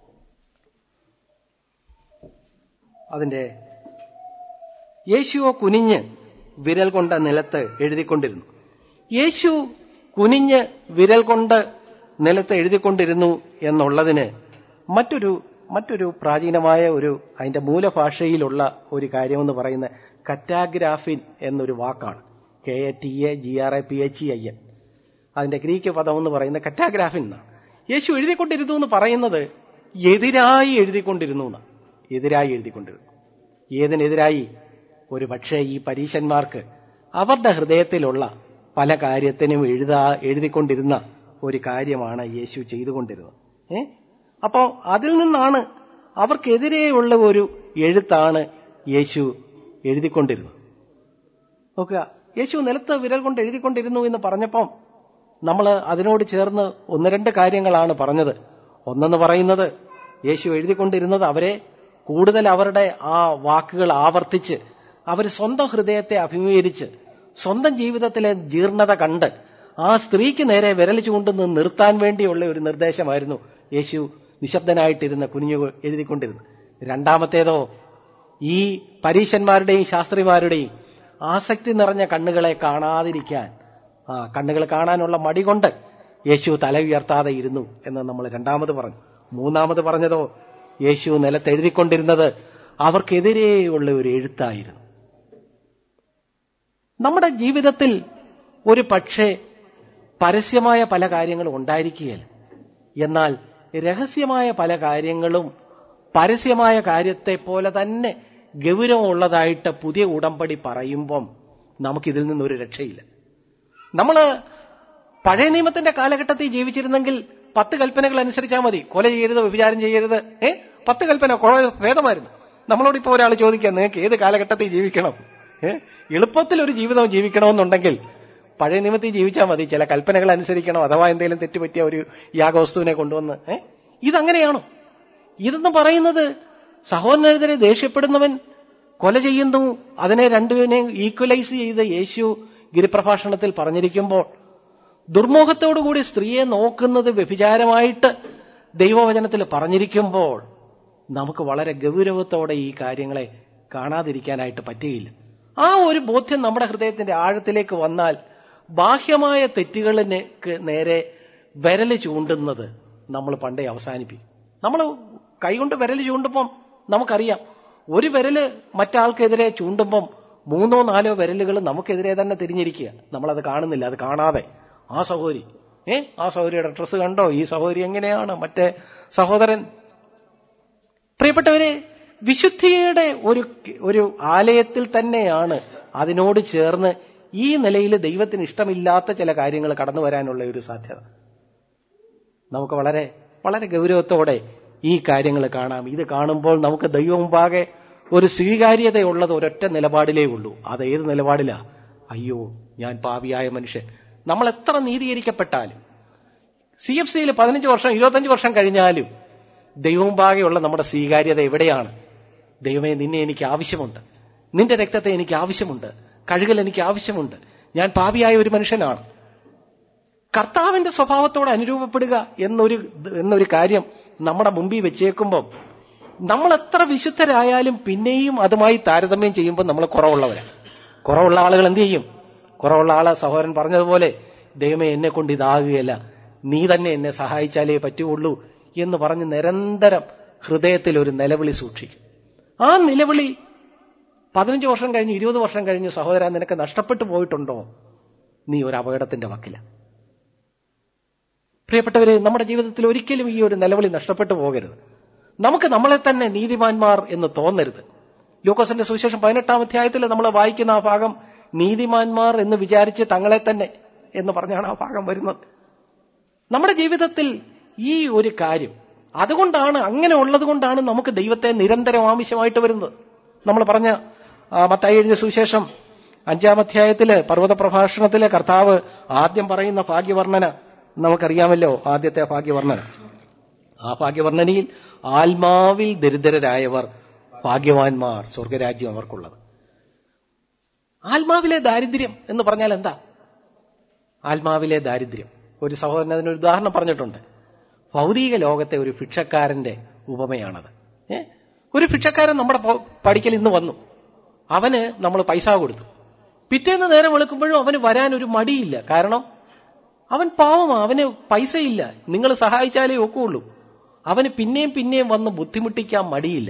അതിന്റെ യേശുവോ കുനിഞ്ഞ് വിരൽ കൊണ്ട് നിലത്ത് എഴുതിക്കൊണ്ടിരുന്നു. യേശു കുനിഞ്ഞ് വിരൽ കൊണ്ട് നിലത്ത് എഴുതിക്കൊണ്ടിരുന്നു എന്നുള്ളതിന് മറ്റൊരു മറ്റൊരു പ്രാചീനമായ ഒരു അതിന്റെ മൂലഭാഷയിലുള്ള ഒരു കാര്യമെന്ന് പറയുന്ന കറ്റാഗ്രാഫിൻ എന്നൊരു വാക്കാണ്. K A T A G R A P H E I N. അതിന്റെ ഗ്രീക്ക് പദം എന്ന് പറയുന്ന കറ്റാഗ്രാഫിൻ എന്നാണ്. യേശു എഴുതിക്കൊണ്ടിരുന്നു എന്ന് പറയുന്നത് എതിരായി എഴുതിക്കൊണ്ടിരുന്നു എന്നാണ്. എതിരായി എഴുതിക്കൊണ്ടിരുന്നു. ഏതിനെതിരായി? ഒരു പക്ഷേ ഈ പരീശന്മാർക്ക് അവരുടെ ഹൃദയത്തിലുള്ള പല കാര്യത്തിനും എഴുതാ എഴുതിക്കൊണ്ടിരുന്ന ഒരു കാര്യമാണ് യേശു ചെയ്തുകൊണ്ടിരുന്നത്. ഏ അപ്പോ അതിൽ നിന്നാണ് അവർക്കെതിരെയുള്ള ഒരു എഴുത്താണ് യേശു എഴുതിക്കൊണ്ടിരുന്നത്. നോക്കുക, യേശു നിലത്ത് വിരൽ കൊണ്ട് എഴുതിക്കൊണ്ടിരുന്നു എന്ന് പറഞ്ഞപ്പം നമ്മൾ അതിനോട് ചേർന്ന് ഒന്ന് രണ്ട് കാര്യങ്ങളാണ് പറഞ്ഞത്. ഒന്നെന്ന് പറയുന്നത് യേശു എഴുതിക്കൊണ്ടിരുന്നത് അവരെ കൂടുതൽ അവരുടെ ആ വാക്കുകൾ ആവർത്തിച്ച് അവർ സ്വന്തം ഹൃദയത്തെ അഭിമുഖീകരിച്ച് സ്വന്തം ജീവിതത്തിലെ ജീർണത കണ്ട് ആ സ്ത്രീക്ക് നേരെ വിരൽ ചൂണ്ടുന്ന നിർത്താൻ വേണ്ടിയുള്ള ഒരു നിർദ്ദേശമായിരുന്നു യേശു നിശബ്ദനായിട്ടിരുന്ന് കുനിഞ്ഞു എഴുതിക്കൊണ്ടിരുന്നത്. രണ്ടാമത്തേതോ ഈ പരീശന്മാരുടെയും ശാസ്ത്രിമാരുടെയും ആസക്തി നിറഞ്ഞ കണ്ണുകളെ കാണാതിരിക്കാൻ, ആ കണ്ണുകൾ കാണാനുള്ള മടി കൊണ്ട് യേശു തല ഉയർത്താതെ ഇരുന്നു എന്ന് നമ്മൾ രണ്ടാമത് പറഞ്ഞു. മൂന്നാമത് പറഞ്ഞതോ യേശു നിലത്തെഴുതിക്കൊണ്ടിരുന്നത് അവർക്കെതിരെയുള്ള ഒരു എഴുത്തായിരുന്നു. നമ്മുടെ ജീവിതത്തിൽ ഒരു പക്ഷേ പരസ്യമായ പല കാര്യങ്ങളും ഉണ്ടായിരിക്കുകയില്ല. എന്നാൽ രഹസ്യമായ പല കാര്യങ്ങളും പരസ്യമായ കാര്യത്തെ പോലെ തന്നെ ഗൗരവമുള്ളതായിട്ട് പുതിയ ഉടമ്പടി പറയുമ്പം നമുക്കിതിൽ നിന്നൊരു രക്ഷയില്ല. നമ്മൾ പഴയ നിയമത്തിന്റെ കാലഘട്ടത്തിൽ ജീവിച്ചിരുന്നെങ്കിൽ പത്ത് കൽപ്പനകൾ അനുസരിച്ചാൽ മതി. കൊല ചെയ്യരുത്, വ്യഭിചാരം ചെയ്യരുത്, ഏ പത്ത് കൽപ്പന ഭേദമായിരുന്നു. നമ്മളോടിപ്പോ ഒരാൾ ചോദിക്കാം, നിങ്ങൾക്ക് ഏത് കാലഘട്ടത്തിൽ ജീവിക്കണം? ഏഹ് എളുപ്പത്തിൽ ഒരു ജീവിതം ജീവിക്കണമെന്നുണ്ടെങ്കിൽ പഴയ നിയമത്തിൽ ജീവിച്ചാൽ മതി. ചില കൽപ്പനകൾ അനുസരിക്കണം, അഥവാ എന്തെങ്കിലും തെറ്റുപറ്റിയ ഒരു യാഗവസ്തുവിനെ കൊണ്ടുവന്ന്. ഏഹ് ഇതങ്ങനെയാണോ? ഇതെന്ന് പറയുന്നത് സഹോദരനെതിരെ ദേഷ്യപ്പെടുന്നവൻ കൊല ചെയ്യുന്നു, അതിനെ രണ്ടുവിനെയും ഈക്വലൈസ് ചെയ്ത് യേശു ഗിരിപ്രഭാഷണത്തിൽ പറഞ്ഞിരിക്കുമ്പോൾ ദുർമോഹത്തോടുകൂടി സ്ത്രീയെ നോക്കുന്നത് വ്യഭിചാരമായിട്ട് ദൈവവചനത്തിൽ പറഞ്ഞിരിക്കുമ്പോൾ നമുക്ക് വളരെ ഗൗരവത്തോടെ ഈ കാര്യങ്ങളെ കാണാതിരിക്കാനായിട്ട് പറ്റുകയില്ല. ആ ഒരു ബോധ്യം നമ്മുടെ ഹൃദയത്തിന്റെ ആഴത്തിലേക്ക് വന്നാൽ ബാഹ്യമായ തെറ്റുകളിന് നേരെ വിരല് ചൂണ്ടുന്നത് നമ്മൾ പണ്ടേ അവസാനിപ്പിക്കും. നമ്മൾ കൈകൊണ്ട് വിരല് ചൂണ്ടുമ്പം നമുക്കറിയാം, ഒരു വിരല് മറ്റാൾക്കെതിരെ ചൂണ്ടുമ്പം മൂന്നോ നാലോ വിരലുകൾ നമുക്കെതിരെ തന്നെ തിരിഞ്ഞിരിക്കുക. നമ്മളത് കാണുന്നില്ല. അത് കാണാതെ ആ സഹോദരി, ഏ ആ സഹോദരിയുടെ ഡ്രസ്സ് കണ്ടോ, ഈ സഹോദരി എങ്ങനെയാണ്, മറ്റേ സഹോദരൻ. പ്രിയപ്പെട്ടവരെ, വിശുദ്ധിയുടെ ഒരു ഒരു ആലയത്തിൽ തന്നെയാണ് അതിനോട് ചേർന്ന് ഈ നിലയിൽ ദൈവത്തിന് ഇഷ്ടമില്ലാത്ത ചില കാര്യങ്ങൾ കടന്നു വരാനുള്ള ഒരു സാധ്യത. നമുക്ക് വളരെ വളരെ ഗൗരവത്തോടെ ഈ കാര്യങ്ങൾ കാണാം. ഇത് കാണുമ്പോൾ നമുക്ക് ദൈവമുമ്പാകെ ഒരു സ്വീകാര്യതയുള്ളത് ഒരൊറ്റ നിലപാടിലേ ഉള്ളൂ. അത് ഏത് നിലപാടിലാ? അയ്യോ, ഞാൻ പാപിയായ മനുഷ്യൻ. നമ്മൾ എത്ര നീതീകരിക്കപ്പെട്ടാലും, സി എഫ് സിയിൽ പതിനഞ്ച് വർഷം ഇരുപത്തഞ്ച് വർഷം കഴിഞ്ഞാലും ദൈവമുമ്പാകെയുള്ള നമ്മുടെ സ്വീകാര്യത എവിടെയാണ്? ദൈവമേ, നിന്നെ എനിക്ക് ആവശ്യമുണ്ട്, നിന്റെ രക്തത്തെ എനിക്ക് ആവശ്യമുണ്ട്, കഴുകൽ എനിക്ക് ആവശ്യമുണ്ട്, ഞാൻ പാപിയായ ഒരു മനുഷ്യനാണ്. കർത്താവിന്റെ സ്വഭാവത്തോട് അനുരൂപപ്പെടുക എന്നൊരു എന്നൊരു കാര്യം നമ്മുടെ മുമ്പിൽ വെച്ചേക്കുമ്പം നമ്മൾ എത്ര വിശുദ്ധരായാലും പിന്നെയും അതുമായി താരതമ്യം ചെയ്യുമ്പോൾ നമ്മൾ കുറവുള്ളവരാണ്. കുറവുള്ള ആളുകൾ എന്ത് ചെയ്യും? കുറവുള്ള ആള് സഹോദരൻ പറഞ്ഞതുപോലെ, ദൈവമേ എന്നെ കൊണ്ട് ഇതാകുകയല്ല, നീ തന്നെ എന്നെ സഹായിച്ചാലേ പറ്റുള്ളൂ എന്ന് പറഞ്ഞ് നിരന്തരം ഹൃദയത്തിൽ ഒരു നിലവിളി സൂക്ഷിക്കും. ആ നിലവിളി പതിനഞ്ച് വർഷം കഴിഞ്ഞ് ഇരുപത് വർഷം കഴിഞ്ഞ് സഹോദരാ നിനക്ക് നഷ്ടപ്പെട്ടു പോയിട്ടുണ്ടോ? നീ ഒരു അപകടത്തിന്റെ വക്കില. പ്രിയപ്പെട്ടവരെ, നമ്മുടെ ജീവിതത്തിൽ ഒരിക്കലും ഈ ഒരു നിലവിളി നഷ്ടപ്പെട്ടു പോകരുത്. നമുക്ക് നമ്മളെ തന്നെ നീതിമാന്മാർ എന്ന് തോന്നരുത്. ലൂക്കോസിന്റെ സുവിശേഷം പതിനെട്ടാം അധ്യായത്തിൽ നമ്മൾ വായിക്കുന്ന ആ ഭാഗം നീതിമാന്മാർ എന്ന് വിചാരിച്ച് തങ്ങളെ തന്നെ എന്ന് പറഞ്ഞാണ് ആ ഭാഗം വരുന്നത്. നമ്മുടെ ജീവിതത്തിൽ ഈ ഒരു കാര്യം അതുകൊണ്ടാണ്, അങ്ങനെ ഉള്ളത് കൊണ്ടാണ് നമുക്ക് ദൈവത്തെ നിരന്തരം ആവശ്യമായിട്ട് വരുന്നത്. നമ്മൾ പറഞ്ഞ മത്തായി എഴുതിയ സുവിശേഷം അഞ്ചാം അധ്യായത്തില് പർവ്വത പ്രഭാഷണത്തിലെ കർത്താവ് ആദ്യം പറയുന്ന ഭാഗ്യവർണ്ണന നമുക്കറിയാമല്ലോ. ആദ്യത്തെ ഭാഗ്യവർണ്ണന, ആ ഭാഗ്യവർണ്ണനയിൽ ആത്മാവിൽ ദരിദ്രരായവർ ഭാഗ്യവാന്മാർ, സ്വർഗരാജ്യം അവർക്കുള്ളത്. ആത്മാവിലെ ദാരിദ്ര്യം എന്ന് പറഞ്ഞാൽ എന്താ? ആത്മാവിലെ ദാരിദ്ര്യം, ഒരു സഹോദരൻ അതിനൊരു ഉദാഹരണം പറഞ്ഞിട്ടുണ്ട്. ഭൗതിക ലോകത്തെ ഒരു ഭിക്ഷക്കാരന്റെ ഉപമയാണത്. ഏ ഒരു ഭിക്ഷക്കാരൻ നമ്മുടെ പടിക്കൽ ഇന്ന് വന്നു. അവന് നമ്മൾ പൈസ കൊടുത്തു. പിറ്റേന്ന് നേരം വെളുക്കുമ്പോഴും അവന് വരാനൊരു മടിയില്ല. കാരണം അവൻ പാവമാ, അവന് പൈസയില്ല. നിങ്ങൾ സഹായിച്ചാലേ ഒക്കുള്ളൂ. അവന് പിന്നെയും പിന്നെയും വന്ന് ബുദ്ധിമുട്ടിക്കാൻ മടിയില്ല.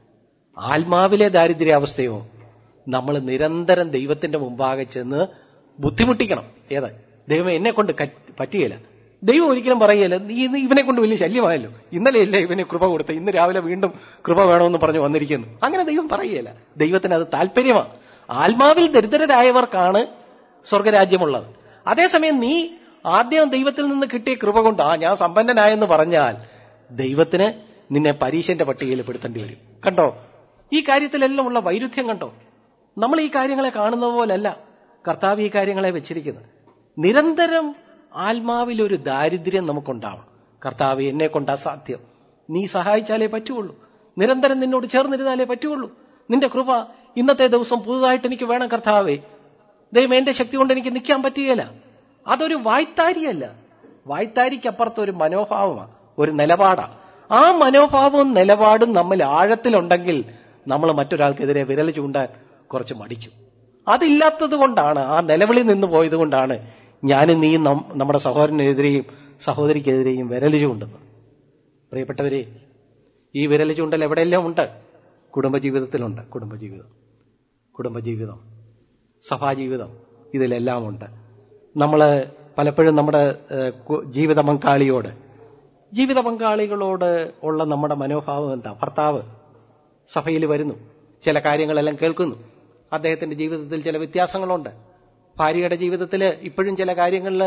ആത്മാവിലെ ദാരിദ്ര്യാവസ്ഥയോ നമ്മൾ നിരന്തരം ദൈവത്തിന്റെ മുമ്പാകെ ചെന്ന് ബുദ്ധിമുട്ടിക്കണം. ഏത് ദൈവമേ എന്നെ കൊണ്ട് പറ്റുകയില്ല. ദൈവം ഒരിക്കലും പറയുകയില്ല നീ ഇവനെ കൊണ്ട് വലിയ ശല്യമായല്ലോ, ഇന്നലെയല്ല ഇവനെ കൃപ കൊടുത്ത, ഇന്ന് രാവിലെ വീണ്ടും കൃപ വേണമെന്ന് പറഞ്ഞു വന്നിരിക്കുന്നു. അങ്ങനെ ദൈവം പറയുകയില്ല. ദൈവത്തിന് അത് താല്പര്യമാണ്. ആത്മാവിൽ ദരിദ്രരായവർക്കാണ് സ്വർഗരാജ്യമുള്ളത്. അതേസമയം നീ ആദ്യം ദൈവത്തിൽ നിന്ന് കിട്ടിയ കൃപ കൊണ്ട് ആ ഞാൻ സമ്പന്നനായെന്ന് പറഞ്ഞാൽ ദൈവത്തിന് നിന്നെ പരീശന്റെ പട്ടികയിൽ പെടുത്തേണ്ടി വരും. കണ്ടോ ഈ കാര്യത്തിലെല്ലാം ഉള്ള വൈരുദ്ധ്യം കണ്ടോ? നമ്മൾ ഈ കാര്യങ്ങളെ കാണുന്നത് പോലല്ല കർത്താവ് ഈ കാര്യങ്ങളെ വെച്ചിരിക്കുന്നത്. നിരന്തരം ആത്മാവിലൊരു ദാരിദ്ര്യം നമുക്കുണ്ടാവണം. കർത്താവ് എന്നെ കൊണ്ട് അസാധ്യം, നീ സഹായിച്ചാലേ പറ്റുള്ളൂ, നിരന്തരം നിന്നോട് ചേർന്നിരുന്നാലേ പറ്റുള്ളൂ, നിന്റെ കൃപ ഇന്നത്തെ ദിവസം പുതുതായിട്ട് എനിക്ക് വേണം കർത്താവേ, ദൈവം എന്റെ ശക്തി കൊണ്ട് എനിക്ക് നിൽക്കാൻ പറ്റുകയില്ല. അതൊരു വായ്ത്താരിയല്ല, വായ്ത്താരിക്കപ്പുറത്ത് ഒരു മനോഭാവമാണ്, ഒരു നിലപാടാണ്. ആ മനോഭാവവും നിലപാടും നമ്മൾ ആഴത്തിലുണ്ടെങ്കിൽ നമ്മൾ മറ്റൊരാൾക്കെതിരെ വിരൽ ചൂണ്ടാൻ കുറച്ച് മടിക്കും. അതില്ലാത്തത് കൊണ്ടാണ്, ആ നിലവിളി നിന്ന് പോയത് കൊണ്ടാണ് ഞാനും നീയും നമ്മുടെ സഹോദരനെതിരെയും സഹോദരിക്കെതിരെയും വിരൽ ചൂണ്ടുന്നത്. പ്രിയപ്പെട്ടവരെ, ഈ വിരൽ ചൂണ്ടൽ എവിടെയെല്ലാം ഉണ്ട്? കുടുംബജീവിതത്തിലുണ്ട്. കുടുംബജീവിതം കുടുംബജീവിതം സഭാജീവിതം ഇതിലെല്ലാം ഉണ്ട്. നമ്മൾ പലപ്പോഴും നമ്മുടെ ജീവിത പങ്കാളിയോട് ജീവിത പങ്കാളികളോട് ഉള്ള നമ്മുടെ മനോഭാവം എന്താ? ഭർത്താവ് സഭയിൽ വരുന്നു, ചില കാര്യങ്ങളെല്ലാം കേൾക്കുന്നു, അദ്ദേഹത്തിന്റെ ജീവിതത്തിൽ ചില വ്യത്യാസങ്ങളുണ്ട്. ഭാര്യയുടെ ജീവിതത്തിൽ ഇപ്പോഴും ചില കാര്യങ്ങളിൽ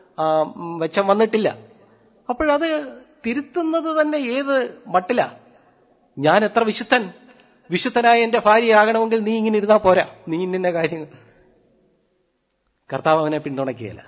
വെച്ചം വന്നിട്ടില്ല. അപ്പോഴത് തിരുത്തുന്നത് തന്നെ ഏത് മട്ടില? ഞാൻ എത്ര വിശുദ്ധൻ, വിശുദ്ധനായ എന്റെ ഭാര്യയാകണമെങ്കിൽ നീ ഇങ്ങനെ ഇരുന്നാ പോരാ, നീ ഇന്ന കാര്യങ്ങൾ. കർത്താവ് അവനെ പിന്തുണയ്ക്കുകയില്ല.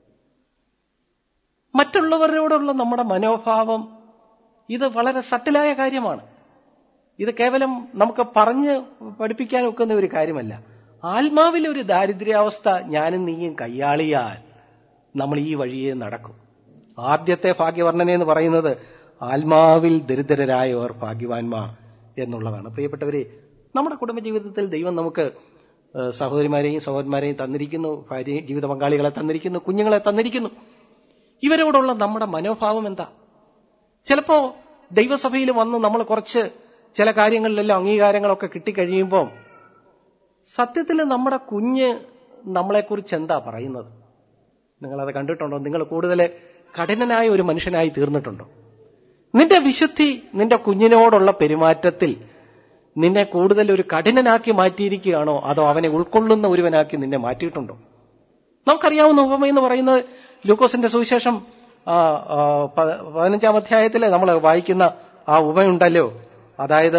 മറ്റുള്ളവരോടുള്ള നമ്മുടെ മനോഭാവം ഇത് വളരെ സട്ടിലായ കാര്യമാണ്. ഇത് കേവലം നമുക്ക് പറഞ്ഞ് പഠിപ്പിക്കാൻ ഒക്കുന്ന ഒരു കാര്യമല്ല. ആത്മാവിലൊരു ദാരിദ്ര്യാവസ്ഥ ഞാനും നീയും കയ്യാളിയാൽ നമ്മൾ ഈ വഴിയെ നടക്കും. ആദ്യത്തെ ഭാഗ്യവർണ്ണന എന്ന് പറയുന്നത് ആത്മാവിൽ ദരിദ്രരായവർ ഭാഗ്യവാന്മാർ എന്നുള്ളതാണ്. പ്രിയപ്പെട്ടവരെ, നമ്മുടെ കുടുംബജീവിതത്തിൽ ദൈവം നമുക്ക് സഹോദരിമാരെയും സഹോദരന്മാരെയും തന്നിരിക്കുന്നു, ഭാര്യ ജീവിത പങ്കാളികളെ തന്നിരിക്കുന്നു, കുഞ്ഞുങ്ങളെ തന്നിരിക്കുന്നു. ഇവരോടുള്ള നമ്മുടെ മനോഭാവം എന്താ? ചിലപ്പോ ദൈവസഭയിൽ വന്ന് നമ്മൾ കുറച്ച് ചില കാര്യങ്ങളിലെല്ലാം അംഗീകാരങ്ങളൊക്കെ കിട്ടിക്കഴിയുമ്പോൾ സത്യത്തിൽ നമ്മുടെ കുഞ്ഞ് നമ്മളെക്കുറിച്ച് എന്താ പറയുന്നത്? നിങ്ങളത് കണ്ടിട്ടുണ്ടോ? നിങ്ങൾ കൂടുതൽ കഠിനനായ ഒരു മനുഷ്യനായി തീർന്നിട്ടുണ്ടോ? നിന്റെ വിശുദ്ധി നിന്റെ കുഞ്ഞിനോടുള്ള പെരുമാറ്റത്തിൽ നിന്നെ കൂടുതൽ ഒരു കഠിനനാക്കി മാറ്റിയിരിക്കുകയാണോ, അതോ അവനെ ഉൾക്കൊള്ളുന്ന ഒരുവനാക്കി നിന്നെ മാറ്റിയിട്ടുണ്ടോ? നമുക്കറിയാവുന്ന ഉപമയെന്ന് പറയുന്നത് ലൂക്കോസിന്റെ സുവിശേഷം പതിനഞ്ചാം അധ്യായത്തിൽ നമ്മൾ വായിക്കുന്ന ആ ഉപമയുണ്ടല്ലോ, അതായത്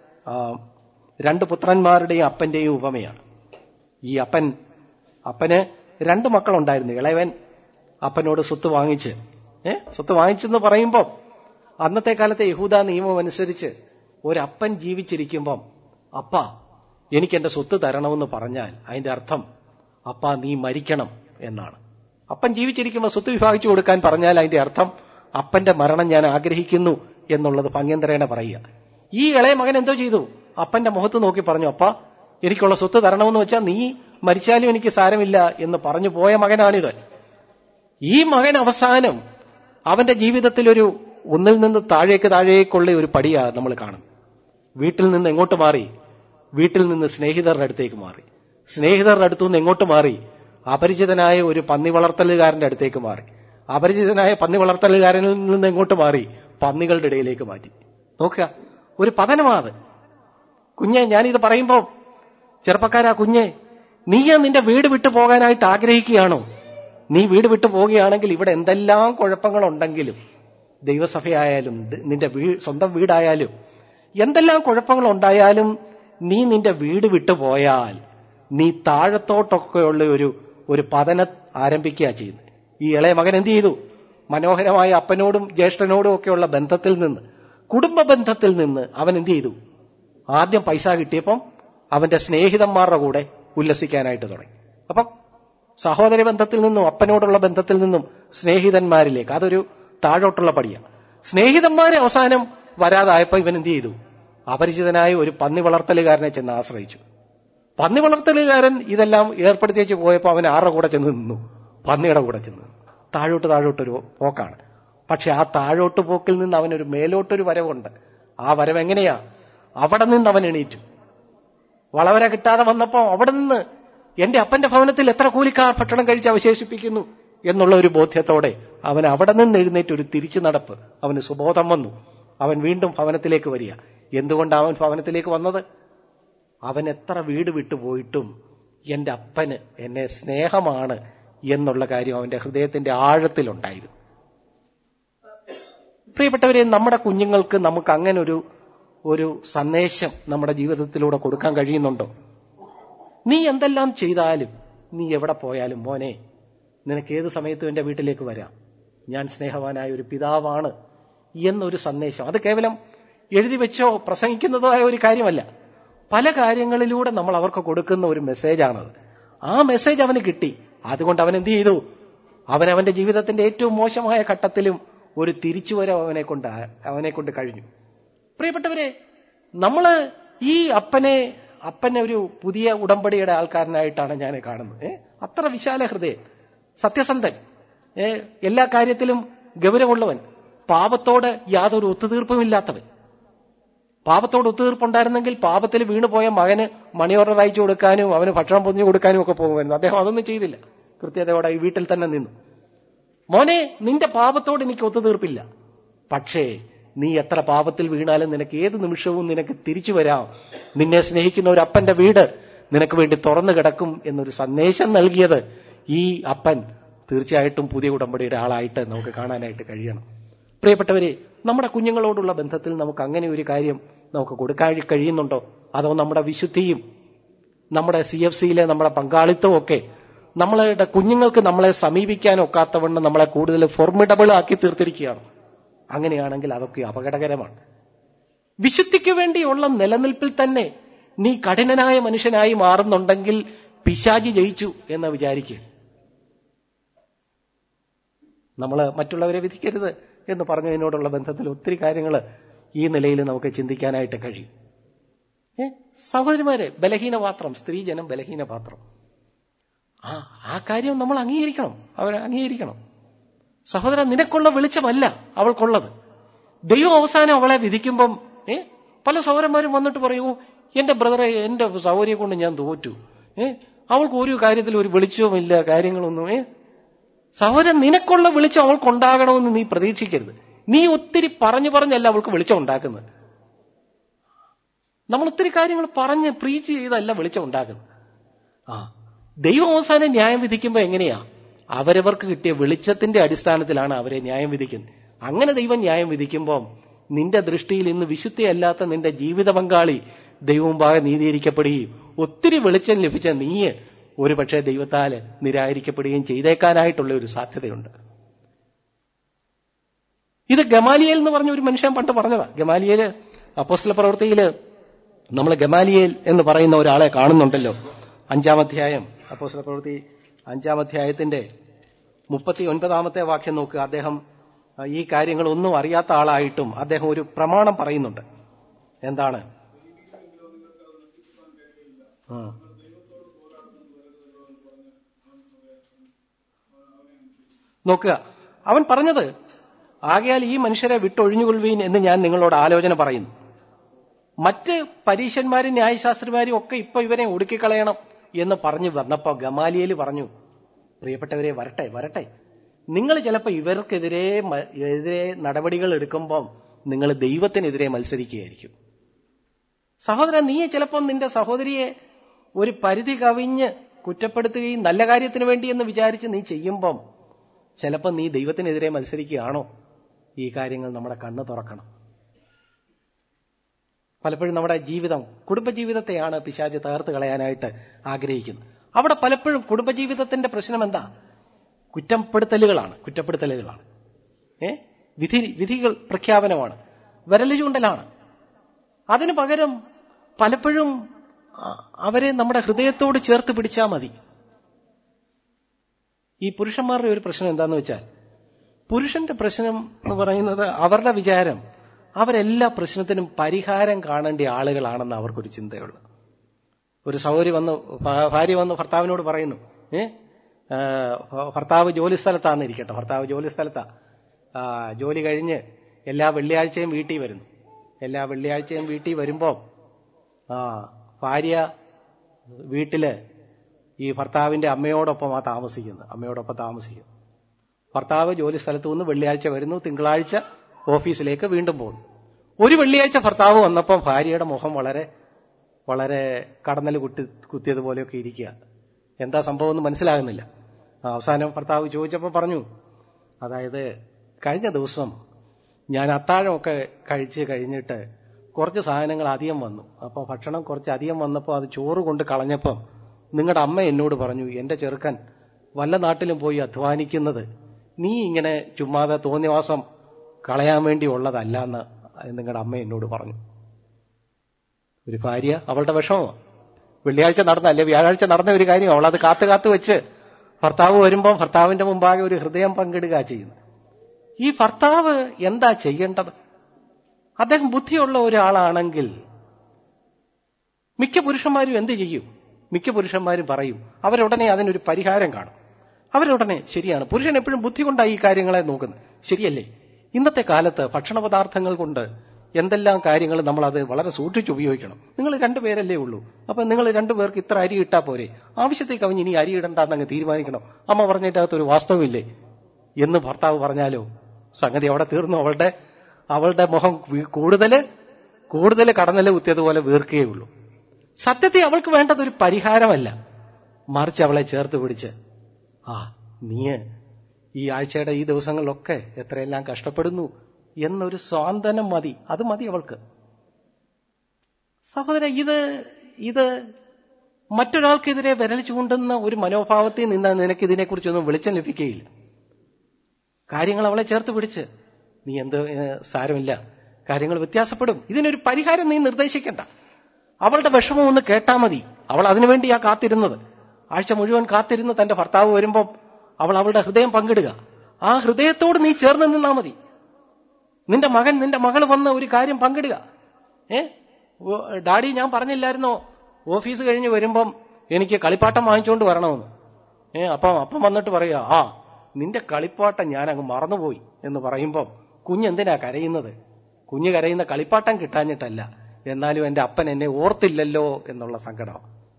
രണ്ട് പുത്രന്മാരുടെയും അപ്പന്റെയും ഉപമയാണ്. ഈ അപ്പൻ അപ്പന് രണ്ട് മക്കളുണ്ടായിരുന്നു. ഇളയവൻ അപ്പനോട് സ്വത്ത് വാങ്ങിച്ച് ഏ സ്വത്ത് വാങ്ങിച്ചെന്ന് പറയുമ്പോൾ അന്നത്തെ കാലത്തെ യഹൂദ നിയമം അനുസരിച്ച് ഒരപ്പൻ ജീവിച്ചിരിക്കുമ്പം അപ്പ എനിക്ക് എന്റെ സ്വത്ത് തരണമെന്ന് പറഞ്ഞാൽ അതിന്റെ അർത്ഥം അപ്പ നീ മരിക്കണം എന്നാണ്. അപ്പൻ ജീവിച്ചിരിക്കുമ്പോൾ സ്വത്ത് വിഭാഗിച്ചു കൊടുക്കാൻ പറഞ്ഞാൽ അതിന്റെ അർത്ഥം അപ്പന്റെ മരണം ഞാൻ ആഗ്രഹിക്കുന്നു എന്നുള്ളത് ഭംഗ്യന്തരേണ പറയുക. ഈ ഇളയ മകൻ എന്തോ ചെയ്തു? അപ്പന്റെ മുഖത്ത് നോക്കി പറഞ്ഞു, അപ്പ എനിക്കുള്ള സ്വത്ത് തരണമെന്ന് വെച്ചാൽ നീ മരിച്ചാലും എനിക്ക് സാരമില്ല എന്ന് പറഞ്ഞു പോയ മകനാണിത്. ഈ മകൻ അവസാനം അവന്റെ ജീവിതത്തിലൊരു ഒന്നിൽ നിന്ന് താഴേക്ക് താഴേക്കുള്ള ഒരു പടിയാ നമ്മൾ കാണും. വീട്ടിൽ നിന്ന് എങ്ങോട്ട് മാറി? വീട്ടിൽ നിന്ന് സ്നേഹിതരുടെ അടുത്തേക്ക് മാറി. സ്നേഹിതരുടെ അടുത്തു നിന്ന് എങ്ങോട്ട് മാറി? അപരിചിതനായ ഒരു പന്നി വളർത്തലുകാരന്റെ അടുത്തേക്ക് മാറി. അപരിചിതനായ പന്നി വളർത്തലുകാരനിൽ നിന്ന് എങ്ങോട്ട് മാറി? പന്നികളുടെ ഇടയിലേക്ക് മാറ്റി. നോക്കുക, ഒരു പതനമാത്. കുഞ്ഞെ, ഞാനിത് പറയുമ്പോൾ ചെറുപ്പക്കാരാ, കുഞ്ഞെ, നീയാ നിന്റെ വീട് വിട്ടു പോകാനായിട്ട് ആഗ്രഹിക്കുകയാണോ? നീ വീട് വിട്ടു പോവുകയാണെങ്കിൽ ഇവിടെ എന്തെല്ലാം കുഴപ്പങ്ങളുണ്ടെങ്കിലും, ദൈവസഭയായാലും നിന്റെ വീ സ്വന്തം വീടായാലും എന്തെല്ലാം കുഴപ്പങ്ങളുണ്ടായാലും നീ നിന്റെ വീട് വിട്ടുപോയാൽ നീ താഴത്തോട്ടൊക്കെയുള്ള ഒരു ഒരു പതനം ആരംഭിക്കുക ചെയ്യുന്നത്. ഈ ഇളയ മകൻ എന്ത് ചെയ്തു? മനോഹരമായ അപ്പനോടും ജ്യേഷ്ഠനോടും ഒക്കെയുള്ള ബന്ധത്തിൽ നിന്ന്, കുടുംബ ബന്ധത്തിൽ നിന്ന് അവൻ എന്ത് ചെയ്തു? ആദ്യം പൈസ കിട്ടിയപ്പം അവന്റെ സ്നേഹിതന്മാരുടെ കൂടെ ഉല്ലസിക്കാനായിട്ട് തുടങ്ങി. അപ്പം സഹോദര ബന്ധത്തിൽ നിന്നും അപ്പനോടുള്ള ബന്ധത്തിൽ നിന്നും സ്നേഹിതന്മാരിലേക്ക്, അതൊരു താഴോട്ടുള്ള പടിയാണ്. സ്നേഹിതന്മാരെ അവസാനം വരാതായപ്പോൾ ഇവൻ എന്ത് ചെയ്തു? അപരിചിതനായ ഒരു പന്നി വളർത്തലുകാരനെ ചെന്ന് ആശ്രയിച്ചു. പന്നി വളർത്തലുകാരൻ ഇതെല്ലാം ഏർപ്പെടുത്തിയേച്ച് പോയപ്പോൾ അവൻ ആരുടെ കൂടെ ചെന്ന് നിന്നു? പന്നിയുടെ കൂടെ ചെന്ന് നിന്നു. താഴോട്ട് താഴോട്ടൊരു പോക്കാണ്. പക്ഷെ ആ താഴോട്ട് പോക്കിൽ നിന്ന് അവനൊരു മേലോട്ടൊരു വരവുണ്ട്. ആ വരവ് എങ്ങനെയാ? അവിടെ നിന്ന് അവൻ എണീറ്റു. വളവര കിട്ടാതെ വന്നപ്പോ അവിടെ നിന്ന് എന്റെ അപ്പന്റെ ഭവനത്തിൽ എത്ര കൂലിക്കാർ ഭക്ഷണം കഴിച്ച് അവശേഷിപ്പിക്കുന്നു എന്നുള്ള ഒരു ബോധ്യത്തോടെ അവൻ അവിടെ നിന്ന് എഴുന്നേറ്റ് ഒരു തിരിച്ചു നടപ്പ്. അവന് സുബോധം വന്നു. അവൻ വീണ്ടും ഭവനത്തിലേക്ക് വരിക. എന്തുകൊണ്ടാണ് അവൻ ഭവനത്തിലേക്ക് വന്നത്? അവൻ എത്ര വീട് വിട്ടുപോയിട്ടും എന്റെ അപ്പന് എന്നെ സ്നേഹമാണ് എന്നുള്ള കാര്യം അവന്റെ ഹൃദയത്തിന്റെ ആഴത്തിലുണ്ടായിരുന്നു. പ്രിയപ്പെട്ടവരെ, നമ്മുടെ കുഞ്ഞുങ്ങൾക്ക് നമുക്ക് അങ്ങനെ ഒരു ഒരു സന്ദേശം നമ്മുടെ ജീവിതത്തിലൂടെ കൊടുക്കാൻ കഴിയുന്നുണ്ടോ? നീ എന്തെല്ലാം ചെയ്താലും, നീ എവിടെ പോയാലും, മോനെ, നിനക്ക് ഏത് സമയത്തും എന്റെ വീട്ടിലേക്ക് വരാം, ഞാൻ സ്നേഹവാനായ ഒരു പിതാവാണ് എന്നൊരു സന്ദേശം. അത് കേവലം എഴുതി വെച്ചോ പ്രസംഗിക്കുന്നതോ ആയ ഒരു കാര്യമല്ല. പല കാര്യങ്ങളിലൂടെ നമ്മൾ അവർക്ക് കൊടുക്കുന്ന ഒരു മെസ്സേജാണത്. ആ മെസ്സേജ് അവന് കിട്ടി. അതുകൊണ്ട് അവൻ എന്ത് ചെയ്തു? അവൻ അവന്റെ ജീവിതത്തിന്റെ ഏറ്റവും മോശമായ ഘട്ടത്തിലും ഒരു തിരിച്ചുവരവ് അവനെ കൊണ്ട് അവനെ കൊണ്ട് കഴിഞ്ഞു. പ്രിയപ്പെട്ടവരെ, നമ്മള് ഈ അപ്പനെ അപ്പനെ ഒരു പുതിയ ഉടമ്പടിയുടെ ആൾക്കാരനായിട്ടാണ് ഞാൻ കാണുന്നത്. ഏ അത്ര വിശാല ഹൃദയൻ, സത്യസന്ധൻ, ഏ എല്ലാ കാര്യത്തിലും ഗൗരവമുള്ളവൻ, പാപത്തോട് യാതൊരു ഒത്തുതീർപ്പുമില്ലാത്തവൻ. പാപത്തോട് ഒത്തുതീർപ്പുണ്ടായിരുന്നെങ്കിൽ പാപത്തിൽ വീണുപോയ മകന് മണി ഓർഡർ അയച്ചു കൊടുക്കാനും അവന് ഭക്ഷണം പൊതിഞ്ഞു കൊടുക്കാനും ഒക്കെ പോകുമായിരുന്നു. അദ്ദേഹം അതൊന്നും ചെയ്തില്ല. കൃത്യതയോടെ ഈ വീട്ടിൽ തന്നെ നിന്നു. മോനെ, നിന്റെ പാപത്തോട് എനിക്ക് ഒത്തുതീർപ്പില്ല, പക്ഷേ നീ എത്ര പാപത്തിൽ വീണാലും നിനക്ക് ഏത് നിമിഷവും നിനക്ക് തിരിച്ചു വരാം. നിന്നെ സ്നേഹിക്കുന്ന ഒരു അപ്പന്റെ വീട് നിനക്ക് വേണ്ടി തുറന്നു കിടക്കും എന്നൊരു സന്ദേശം നൽകിയത് ഈ അപ്പൻ തീർച്ചയായിട്ടും പുതിയ ഉടമ്പടിയുടെ ആളായിട്ട് നമുക്ക് കാണാനായിട്ട് കഴിയണം. പ്രിയപ്പെട്ടവരെ, നമ്മുടെ കുഞ്ഞുങ്ങളോടുള്ള ബന്ധത്തിൽ നമുക്ക് അങ്ങനെ ഒരു കാര്യം നമുക്ക് കൊടുക്കാൻ കഴിയുന്നുണ്ടോ? അതോ നമ്മുടെ വിശുദ്ധിയും നമ്മുടെ സി എഫ് സിയിലെ നമ്മുടെ പങ്കാളിത്തവും ഒക്കെ നമ്മളുടെ കുഞ്ഞുങ്ങൾക്ക് നമ്മളെ സമീപിക്കാൻ ഒക്കാത്തവണ്ണം നമ്മളെ കൂടുതൽ ഫോർമിഡബിൾ ആക്കി തീർത്തിരിക്കുകയാണ്? അങ്ങനെയാണെങ്കിൽ അതൊക്കെ അപകടകരമാണ്. വിശുദ്ധിക്ക് വേണ്ടിയുള്ള നിലനിൽപ്പിൽ തന്നെ നീ കഠിനനായ മനുഷ്യനായി മാറുന്നുണ്ടെങ്കിൽ പിശാചി ജയിച്ചു എന്ന് വിചാരിക്കുക. നമ്മൾ മറ്റുള്ളവരെ വിധിക്കരുത് എന്ന് പറഞ്ഞതിനോടുള്ള ബന്ധത്തിൽ ഒത്തിരി കാര്യങ്ങൾ ഈ നിലയിൽ നമുക്ക് ചിന്തിക്കാനായിട്ട് കഴിയും. ഏ സഹോദരിമാരെ, ബലഹീനപാത്രം, സ്ത്രീജനം ബലഹീനപാത്രം. ആ ആ കാര്യം നമ്മൾ അംഗീകരിക്കണം, അവരെ അംഗീകരിക്കണം. സഹോദര, നിനക്കുള്ള വെളിച്ചമല്ല അവൾക്കുള്ളത്. ദൈവം അവസാനം അവളെ വിധിക്കുമ്പം ഏ പല സഹോദരന്മാരും വന്നിട്ട് പറയൂ, എന്റെ ബ്രദറെ, എന്റെ സഹോദരിയെ കൊണ്ട് ഞാൻ തോറ്റു, ഏ അവൾക്ക് ഒരു കാര്യത്തിൽ ഒരു വെളിച്ചവുമില്ല, കാര്യങ്ങളൊന്നും. ഏ സഹോദരൻ, നിനക്കുള്ള വെളിച്ചം അവൾക്കുണ്ടാകണമെന്ന് നീ പ്രതീക്ഷിക്കരുത്. നീ ഒത്തിരി പറഞ്ഞു പറഞ്ഞല്ല അവൾക്ക് വെളിച്ചം ഉണ്ടാക്കുന്നത്. നമ്മൾ ഒത്തിരി കാര്യങ്ങൾ പറഞ്ഞ് പ്രീച്ച് ചെയ്തല്ല വെളിച്ചം ഉണ്ടാക്കുന്നത്. ആ ദൈവം അവസാനം ന്യായം വിധിക്കുമ്പോൾ എങ്ങനെയാ? അവരവർക്ക് കിട്ടിയ വെളിച്ചത്തിന്റെ അടിസ്ഥാനത്തിലാണ് അവരെ ന്യായം വിധിക്കുന്നത്. അങ്ങനെ ദൈവം ന്യായം വിധിക്കുമ്പോൾ നിന്റെ ദൃഷ്ടിയിൽ ഇന്ന് വിശുദ്ധിയല്ലാത്ത നിന്റെ ജീവിത പങ്കാളി ദൈവമുമ്പാകെ നീതീകരിക്കപ്പെടുകയും ഒത്തിരി വെളിച്ചം ലഭിച്ച നീ ഒരുപക്ഷെ ദൈവത്താൽ നിരാകരിക്കപ്പെടുകയും ചെയ്തേക്കാനായിട്ടുള്ള ഒരു സാധ്യതയുണ്ട്. ഇത് ഗമാലിയേൽ എന്ന് പറഞ്ഞ ഒരു മനുഷ്യൻ പണ്ട് പറഞ്ഞതാ. ഗമാലിയേല് അപ്പോസ്തല പ്രവൃത്തിയില് നമ്മൾ ഗമാലിയേൽ എന്ന് പറയുന്ന ഒരാളെ കാണുന്നുണ്ടല്ലോ. അഞ്ചാം അധ്യായം, അപ്പോസ്തല പ്രവൃത്തി അഞ്ചാം അധ്യായത്തിന്റെ മുപ്പത്തി ഒൻപതാമത്തെ വാക്യം നോക്കുക. അദ്ദേഹം ഈ കാര്യങ്ങളൊന്നും അറിയാത്ത ആളായിട്ടും അദ്ദേഹം ഒരു പ്രമാണം പറയുന്നുണ്ട്. എന്താണ്? നോക്കുക, അവൻ പറഞ്ഞത്, ആകയാൽ ഈ മനുഷ്യരെ വിട്ടൊഴിഞ്ഞുകൊള്ളുവീൻ എന്ന് ഞാൻ നിങ്ങളോട് ആലോചന പറയുന്നു. മറ്റ് പരീശന്മാരും ന്യായശാസ്ത്രിമാരും ഒക്കെ ഇപ്പൊ ഇവരെ ഒടുക്കിക്കളയണം എന്ന് പറഞ്ഞു വന്നപ്പോ ഗമാലിയേൽ പറഞ്ഞു, പ്രിയപ്പെട്ടവരെ, വരട്ടെ വരട്ടെ നിങ്ങൾ ചിലപ്പോൾ ഇവർക്കെതിരെ എതിരെ നടപടികൾ എടുക്കുമ്പം നിങ്ങൾ ദൈവത്തിനെതിരെ മത്സരിക്കുകയായിരിക്കും. സഹോദരൻ, നീ ചിലപ്പോൾ നിന്റെ സഹോദരിയെ ഒരു പരിധി കവിഞ്ഞ് കുറ്റപ്പെടുത്തുകയും നല്ല കാര്യത്തിന് വേണ്ടി എന്ന് വിചാരിച്ച് നീ ചെയ്യുമ്പം ചിലപ്പോൾ നീ ദൈവത്തിനെതിരെ മത്സരിക്കുകയാണോ? ഈ കാര്യങ്ങൾ നമ്മുടെ കണ്ണ് തുറക്കണം. പലപ്പോഴും നമ്മുടെ ജീവിതം, കുടുംബജീവിതത്തെയാണ് പിശാച് തകർത്ത് കളയാനായിട്ട് ആഗ്രഹിക്കുന്നത്. അവിടെ പലപ്പോഴും കുടുംബജീവിതത്തിന്റെ പ്രശ്നം എന്താ? കുറ്റപ്പെടുത്തലുകളാണ് കുറ്റപ്പെടുത്തലുകളാണ് ഏ വിധി വിധികൾ പ്രഖ്യാപനമാണ്, വിരല് ചൂണ്ടലാണ്. അതിനു പകരം പലപ്പോഴും അവരെ നമ്മുടെ ഹൃദയത്തോട് ചേർത്ത് പിടിച്ചാൽ മതി. ഈ പുരുഷന്മാരുടെ ഒരു പ്രശ്നം എന്താന്ന് വെച്ചാൽ, പുരുഷന്റെ പ്രശ്നം എന്ന് പറയുന്നത് അവരുടെ വിചാരം അവരെല്ലാ പ്രശ്നത്തിനും പരിഹാരം കാണേണ്ട ആളുകളാണെന്ന് അവർക്കൊരു ചിന്തയുള്ളൂ. ഒരു സഹോദരി വന്ന് ഭാര്യ വന്ന് ഭർത്താവിനോട് പറയുന്നു, ഏ ഭർത്താവ് ജോലി സ്ഥലത്താന്നിരിക്കട്ടെ, ഭർത്താവ് ജോലി സ്ഥലത്താ, ജോലി കഴിഞ്ഞ് എല്ലാ വെള്ളിയാഴ്ചയും വീട്ടിൽ വരുന്നു. എല്ലാ വെള്ളിയാഴ്ചയും വീട്ടിൽ വരുമ്പോൾ ആ ഭാര്യ വീട്ടില് ഈ ഭർത്താവിന്റെ അമ്മയോടൊപ്പമാ താമസിക്കുന്നത്, അമ്മയോടൊപ്പം താമസിക്കുന്നു. ഭർത്താവ് ജോലി സ്ഥലത്തു നിന്ന് വെള്ളിയാഴ്ച വരുന്നു, തിങ്കളാഴ്ച ഓഫീസിലേക്ക് വീണ്ടും പോകുന്നു. ഒരു വെള്ളിയാഴ്ച ഭർത്താവ് വന്നപ്പം ഭാര്യയുടെ മുഖം വളരെ വളരെ കടന്നൽ കുത്തി കുത്തിയതുപോലെയൊക്കെ ഇരിക്കുക. എന്താ സംഭവം എന്ന് മനസ്സിലാകുന്നില്ല. അവസാനം ഭർത്താവ് ചോദിച്ചപ്പോൾ പറഞ്ഞു, അതായത് കഴിഞ്ഞ ദിവസം ഞാൻ അത്താഴമൊക്കെ കഴിച്ച് കഴിഞ്ഞിട്ട് കുറച്ച് സാധനങ്ങൾ അധികം വന്നു. അപ്പോൾ ഭക്ഷണം കുറച്ച് അധികം വന്നപ്പോൾ അത് ചോറ് കൊണ്ട് കളഞ്ഞപ്പം നിങ്ങളുടെ അമ്മ എന്നോട് പറഞ്ഞു, എന്റെ ചെറുക്കൻ വല്ല നാട്ടിലും പോയി അധ്വാനിക്കുന്നത് നീ ഇങ്ങനെ ചുമ്മാതെ തോന്നിവാസം കളയാൻ വേണ്ടി ഉള്ളതല്ല എന്ന് നിങ്ങളുടെ അമ്മ എന്നോട് പറഞ്ഞു. ഒരു ഭാര്യ അവളുടെ വിഷമമാണ്. വെള്ളിയാഴ്ച നടന്ന അല്ലെ വ്യാഴാഴ്ച നടന്ന ഒരു കാര്യം അവളത് കാത്തു കാത്തു വെച്ച് ഭർത്താവ് വരുമ്പോൾ ഭർത്താവിന്റെ മുമ്പാകെ ഒരു ഹൃദയം പങ്കിടുക ചെയ്യുന്നു. ഈ ഭർത്താവ് എന്താ ചെയ്യേണ്ടത്? അദ്ദേഹം ബുദ്ധിയുള്ള ഒരാളാണെങ്കിൽ മിക്ക പുരുഷന്മാരും എന്ത് ചെയ്യും? മിക്ക പുരുഷന്മാരും പറയും, അവരുടനെ അതിനൊരു പരിഹാരം കാണും. അവരുടനെ ശരിയാണ്, പുരുഷൻ എപ്പോഴും ബുദ്ധി കൊണ്ടാണ് ഈ കാര്യങ്ങളെ നോക്കുന്നത്, ശരിയല്ലേ? ഇന്നത്തെ കാലത്ത് ഭക്ഷണ പദാർത്ഥങ്ങൾ കൊണ്ട് എന്തെല്ലാം കാര്യങ്ങൾ നമ്മൾ അത് വളരെ സൂക്ഷിച്ച് ഉപയോഗിക്കണം. നിങ്ങൾ രണ്ടുപേരല്ലേ ഉള്ളൂ, അപ്പൊ നിങ്ങൾ രണ്ടുപേർക്ക് ഇത്ര അരി ഇട്ടാ പോരെ, ആവശ്യത്തേക്ക് കവിഞ്ഞ് ഇനി അരി ഇടണ്ടെന്നങ്ങ് തീരുമാനിക്കണം. അമ്മ പറഞ്ഞതിനകത്തൊരു വാസ്തവമില്ലേ എന്ന് ഭർത്താവ് പറഞ്ഞാലോ സംഗതി അവിടെ തീർന്നു. അവളുടെ അവളുടെ മുഖം കൂടുതൽ കൂടുതൽ കടന്നല് കുത്തിയതുപോലെ വീർക്കുകയുള്ളൂ. സത്യത്തിൽ അവൾക്ക് വേണ്ടത് ഒരു പരിഹാരമല്ല, മറിച്ച് അവളെ ചേർത്ത് പിടിച്ച്, ആ നീ ഈ ആഴ്ചയുടെ ഈ ദിവസങ്ങളിലൊക്കെ എത്രയെല്ലാം കഷ്ടപ്പെടുന്നു എന്നൊരു സ്വാന്തനം മതി, അത് മതി അവൾക്ക്. സഹോദര, ഇത് ഇത് മറ്റൊരാൾക്കെതിരെ വിരൽ ചൂണ്ടുന്ന ഒരു മനോഭാവത്തിൽ നിന്ന് നിനക്ക് ഇതിനെക്കുറിച്ചൊന്നും വെളിച്ചം ലഭിക്കുകയില്ല. കാര്യങ്ങൾ അവളെ ചേർത്ത് പിടിച്ച്, നീ എന്ത് സാരമില്ല, കാര്യങ്ങൾ വ്യത്യാസപ്പെടും, ഇതിനൊരു പരിഹാരം നീ നിർദ്ദേശിക്കണ്ട. അവളുടെ വിഷമം ഒന്ന് കേട്ടാ മതി. അവൾ അതിനുവേണ്ടിയാ കാത്തിരുന്നത്. ആഴ്ച മുഴുവൻ കാത്തിരുന്ന് തന്റെ ഭർത്താവ് വരുമ്പോൾ അവൾ അവളുടെ ഹൃദയം പങ്കിടുക. ആ ഹൃദയത്തോട് നീ ചേർന്ന് നിന്നാ മതി. നിന്റെ മകൻ നിന്റെ മകൾ വന്ന് ഒരു കാര്യം പങ്കിടുക. ഏ ഡാഡി, ഞാൻ പറഞ്ഞില്ലായിരുന്നോ ഓഫീസ് കഴിഞ്ഞ് വരുമ്പം എനിക്ക് കളിപ്പാട്ടം വാങ്ങിച്ചുകൊണ്ട് വരണമെന്ന്? ഏ അപ്പം അപ്പം വന്നിട്ട് പറയുക, ആ നിന്റെ കളിപ്പാട്ടം ഞാൻ അങ്ങ് മറന്നുപോയി എന്ന് പറയുമ്പം കുഞ്ഞെന്തിനാ കരയുന്നത്? കുഞ്ഞ് കരയുന്ന കളിപ്പാട്ടം കിട്ടാഞ്ഞിട്ടല്ല, എന്നാലും എന്റെ അപ്പൻ എന്നെ ഓർത്തില്ലല്ലോ എന്നുള്ള സങ്കടം.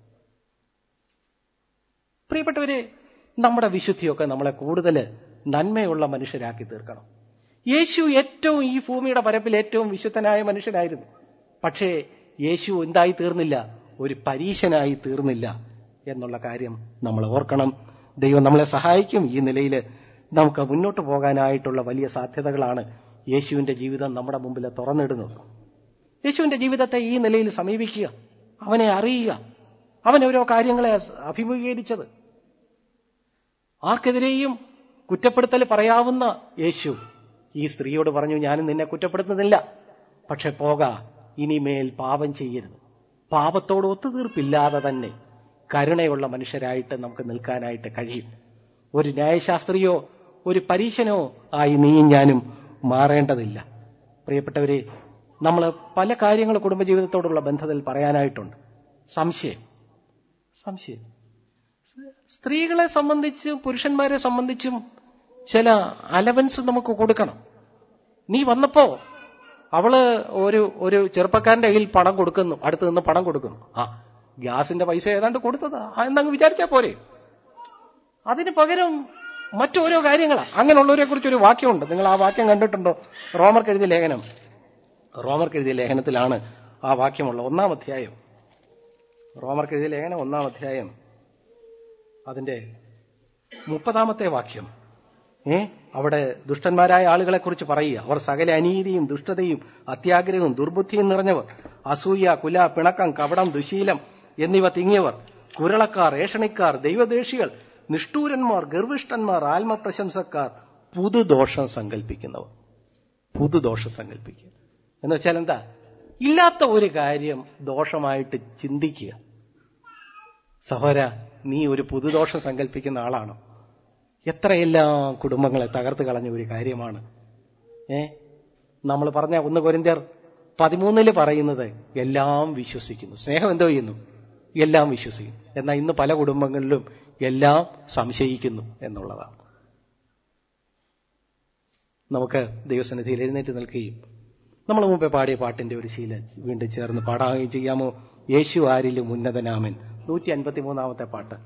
പ്രിയപ്പെട്ടവരെ, നമ്മുടെ വിശുദ്ധിയൊക്കെ നമ്മളെ കൂടുതൽ നന്മയുള്ള മനുഷ്യരാക്കി തീർക്കണം. യേശു ഏറ്റവും ഈ ഭൂമിയുടെ പരപ്പിൽ ഏറ്റവും വിശുദ്ധനായ മനുഷ്യനായിരുന്നു. പക്ഷേ യേശു എന്തായി തീർന്നില്ല? ഒരു പരീശനായി തീർന്നില്ല എന്നുള്ള കാര്യം നമ്മൾ ഓർക്കണം. ദൈവം നമ്മളെ സഹായിക്കും. ഈ നിലയിൽ നമുക്ക് മുന്നോട്ട് പോകാനായിട്ടുള്ള വലിയ സാധ്യതകളാണ് യേശുവിന്റെ ജീവിതം നമ്മുടെ മുമ്പിൽ തുറന്നിടുന്നത്. യേശുവിന്റെ ജീവിതത്തെ ഈ നിലയിൽ സമീപിക്കുക, അവനെ അറിയുക. അവൻ ഓരോ കാര്യങ്ങളെ അഭിമുഖീകരിച്ചത്. ആർക്കെതിരെയും കുറ്റപ്പെടുത്തൽ പറയാവുന്ന യേശു ഈ സ്ത്രീയോട് പറഞ്ഞു, ഞാനും നിന്നെ കുറ്റപ്പെടുത്തുന്നില്ല, പക്ഷെ പോക, ഇനിമേൽ പാപം ചെയ്യരുത്. പാപത്തോട് ഒത്തുതീർപ്പില്ലാതെ തന്നെ കരുണയുള്ള മനുഷ്യരായിട്ട് നമുക്ക് നിൽക്കാനായിട്ട് കഴിയും. ഒരു ന്യായശാസ്ത്രിയോ ഒരു പരീശനോ ആയി നീയും ഞാനും മാറേണ്ടതില്ല. പ്രിയപ്പെട്ടവരെ, നമ്മൾ പല കാര്യങ്ങൾ കുടുംബജീവിതത്തോടുള്ള ബന്ധത്തിൽ പറയാനായിട്ടുണ്ട്. സംശയം സംശയം സ്ത്രീകളെ സംബന്ധിച്ചും പുരുഷന്മാരെ സംബന്ധിച്ചും ചില അലവൻസ് നമുക്ക് കൊടുക്കണം. നീ വന്നപ്പോ അവള് ഒരു ഒരു ചെറുപ്പക്കാരന്റെ കയ്യിൽ പണം കൊടുക്കുന്നു, അടുത്ത് നിന്ന് പണം കൊടുക്കുന്നു. ആ ഗ്യാസിന്റെ പൈസ ഏതാണ്ട് കൊടുത്തതാ എന്നങ്ങ് വിചാരിച്ചാ പോരെ. അതിന് പകരം മറ്റോരോ കാര്യങ്ങളാണ്. അങ്ങനെയുള്ളവരെ കുറിച്ചൊരു വാക്യമുണ്ട്. നിങ്ങൾ ആ വാക്യം കണ്ടിട്ടുണ്ടോ? റോമർക്ക് എഴുതിയ ലേഖനം റോമർക്ക് എഴുതിയ ലേഖനത്തിലാണ് ആ വാക്യമുള്ള ഒന്നാം അധ്യായം. റോമർക്ക് എഴുതിയ ലേഖനം ഒന്നാം അധ്യായം അതിന്റെ മുപ്പതാമത്തെ വാക്യം. ഏ അവിടെ ദുഷ്ടന്മാരായ ആളുകളെ കുറിച്ച് പറയുക. അവർ സകല അനീതിയും ദുഷ്ടതയും അത്യാഗ്രഹവും ദുർബുദ്ധിയും നിറഞ്ഞവർ, അസൂയ, കുല, പിണക്കം, കപടം, ദുശീലം എന്നിവ തിങ്ങിയവർ, കുരളക്കാർ, ഏഷണിക്കാർ, ദൈവദ്വേഷികൾ, നിഷ്ഠൂരന്മാർ, ഗർവിഷ്ഠന്മാർ, ആത്മപ്രശംസക്കാർ, പുതുദോഷം സങ്കല്പിക്കുന്നവർ. പുതുദോഷം സങ്കല്പിക്കുക എന്ന് വെച്ചാൽ എന്താ? ഇല്ലാത്ത ഒരു കാര്യം ദോഷമായിട്ട് ചിന്തിക്കുക. സഹോദര, നീ ഒരു പുതുദോഷം സങ്കല്പിക്കുന്ന ആളാണോ? എത്രയെല്ലാം കുടുംബങ്ങളെ തകർത്ത് കളഞ്ഞ ഒരു കാര്യമാണ്. ഏ നമ്മൾ പറഞ്ഞ ഒന്ന് കൊരിന്ത്യർ പതിമൂന്നില് പറയുന്നത് എല്ലാം വിശ്വസിക്കുന്നു. സ്നേഹം എന്തോ ചെയ്യുന്നു? എല്ലാം വിശ്വസിക്കുന്നു. എന്നാൽ ഇന്ന് പല കുടുംബങ്ങളിലും എല്ലാം സംശയിക്കുന്നു എന്നുള്ളതാണ്. നമുക്ക് ദൈവസന്നിധിയിൽ എഴുന്നേറ്റ് നിൽക്കുകയും നമ്മൾ മുമ്പേ പാടിയ പാട്ടിന്റെ ഒരു ശീലം വീണ്ടും ചേർന്ന് പാടാവുകയും ചെയ്യാമോ? യേശു ആരിലും ഉന്നതനാമൻ, നൂറ്റി അൻപത്തി മൂന്നാമത്തെ പാട്ട്.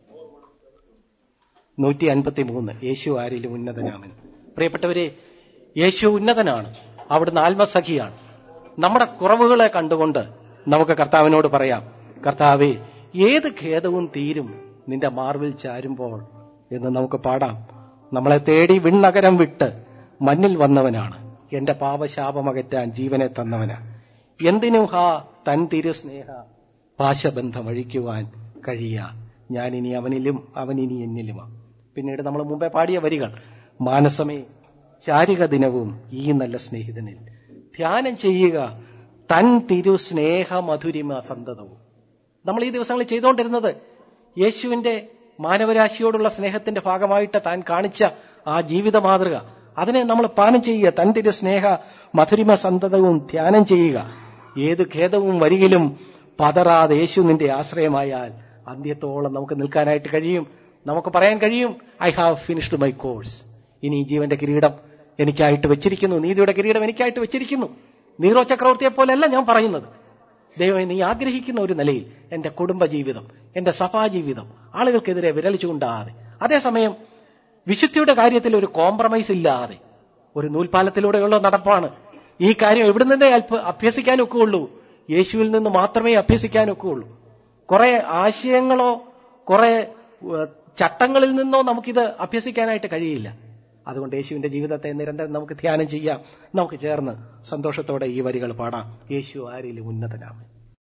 നൂറ്റി അൻപത്തി മൂന്ന് യേശു ആരിലും ഉന്നതനാമൻ. പ്രിയപ്പെട്ടവരെ, യേശു ഉന്നതനാണ്. അവിടുന്ന് ആത്മസഖിയാണ്. നമ്മുടെ കുറവുകളെ കണ്ടുകൊണ്ട് നമുക്ക് കർത്താവിനോട് പറയാം, കർത്താവേ, ഏത് ഖേദവും തീരും നിന്റെ മാർവിൽ ചാരുമ്പോൾ എന്ന് നമുക്ക് പാടാം. നമ്മളെ തേടി വിണ്ണകരം വിട്ട് മണ്ണിൽ വന്നവനാണ്, എന്റെ പാപശാപമകറ്റാൻ ജീവനെ തന്നവനാ. എന്തിനു ഹാ തൻ തിരുസ്നേഹ പാശബന്ധം അഴിക്കുവാൻ കഴിയ, ഞാനിനി അവനിലും അവനിനി എന്നിലുമാ. പിന്നീട് നമ്മൾ മുമ്പേ പാടിയ വരികൾ, മാനസമേ ചാരിക ദിനവും ഈ നല്ല സ്നേഹിതനിൽ ധ്യാനം ചെയ്യുക തൻ തിരുസ്നേഹ മധുരിമ സന്തതവും. നമ്മൾ ഈ ദിവസങ്ങളിൽ ചെയ്തുകൊണ്ടിരുന്നത് യേശുവിന്റെ മാനവരാശിയോടുള്ള സ്നേഹത്തിന്റെ ഭാഗമായിട്ട് താൻ കാണിച്ച ആ ജീവിത മാതൃക, അതിനെ നമ്മൾ പാനം ചെയ്യുക. തൻ തിരുസ്നേഹ മധുരിമ സന്തതവും ധ്യാനം ചെയ്യുക. ഏത് ഖേദവും വരികിലും പതറാതെ യേശു നിന്റെ ആശ്രയമായാൽ അന്ത്യത്തോളം നമുക്ക് നിൽക്കാനായിട്ട് കഴിയും. നമുക്ക് പറയാൻ കഴിയും, I have finished my course. ഇനി ജീവന്റെ കിരീടം എനിക്കായിട്ട് വെച്ചിരിക്കുന്നു, നീതിയുടെ കിരീടം എനിക്കായിട്ട് വെച്ചിരിക്കുന്നു. നീറോ ചക്രവർത്തിയെ പോലെയല്ല ഞാൻ പറയുന്നത്. ദൈവമേ, നീ ആഗ്രഹിക്കുന്ന ഒരു നിലയിൽ എന്റെ കുടുംബജീവിതം, എന്റെ സഭാജീവിതം ആളുകൾക്കെതിരെ വിരൽ ചൂണ്ടാതെ, അതേസമയം വിശുദ്ധിയുടെ കാര്യത്തിൽ ഒരു കോംപ്രമൈസ് ഇല്ലാതെ ഒരു നൂൽപാലത്തിലൂടെയുള്ള നടപ്പാണ്. ഈ കാര്യം എവിടെ നിന്നേ അല്പ അഭ്യസിക്കാനൊക്കെ ഉള്ളൂ? യേശുവിൽ നിന്ന് മാത്രമേ അഭ്യസിക്കാനൊക്കെ ഉള്ളൂ. കുറെ ആശയങ്ങളോ കുറെ ചട്ടങ്ങളിൽ നിന്നോ നമുക്കിത് അഭ്യസിക്കാനായിട്ട് കഴിയില്ല. അതുകൊണ്ട് യേശുവിന്റെ ജീവിതത്തെ നിരന്തരം നമുക്ക് ധ്യാനം ചെയ്യാം. നമുക്ക് ചേർന്ന് സന്തോഷത്തോടെ ഈ വരികൾ പാടാം. യേശു ആരിലും ഉന്നതനാമൻ.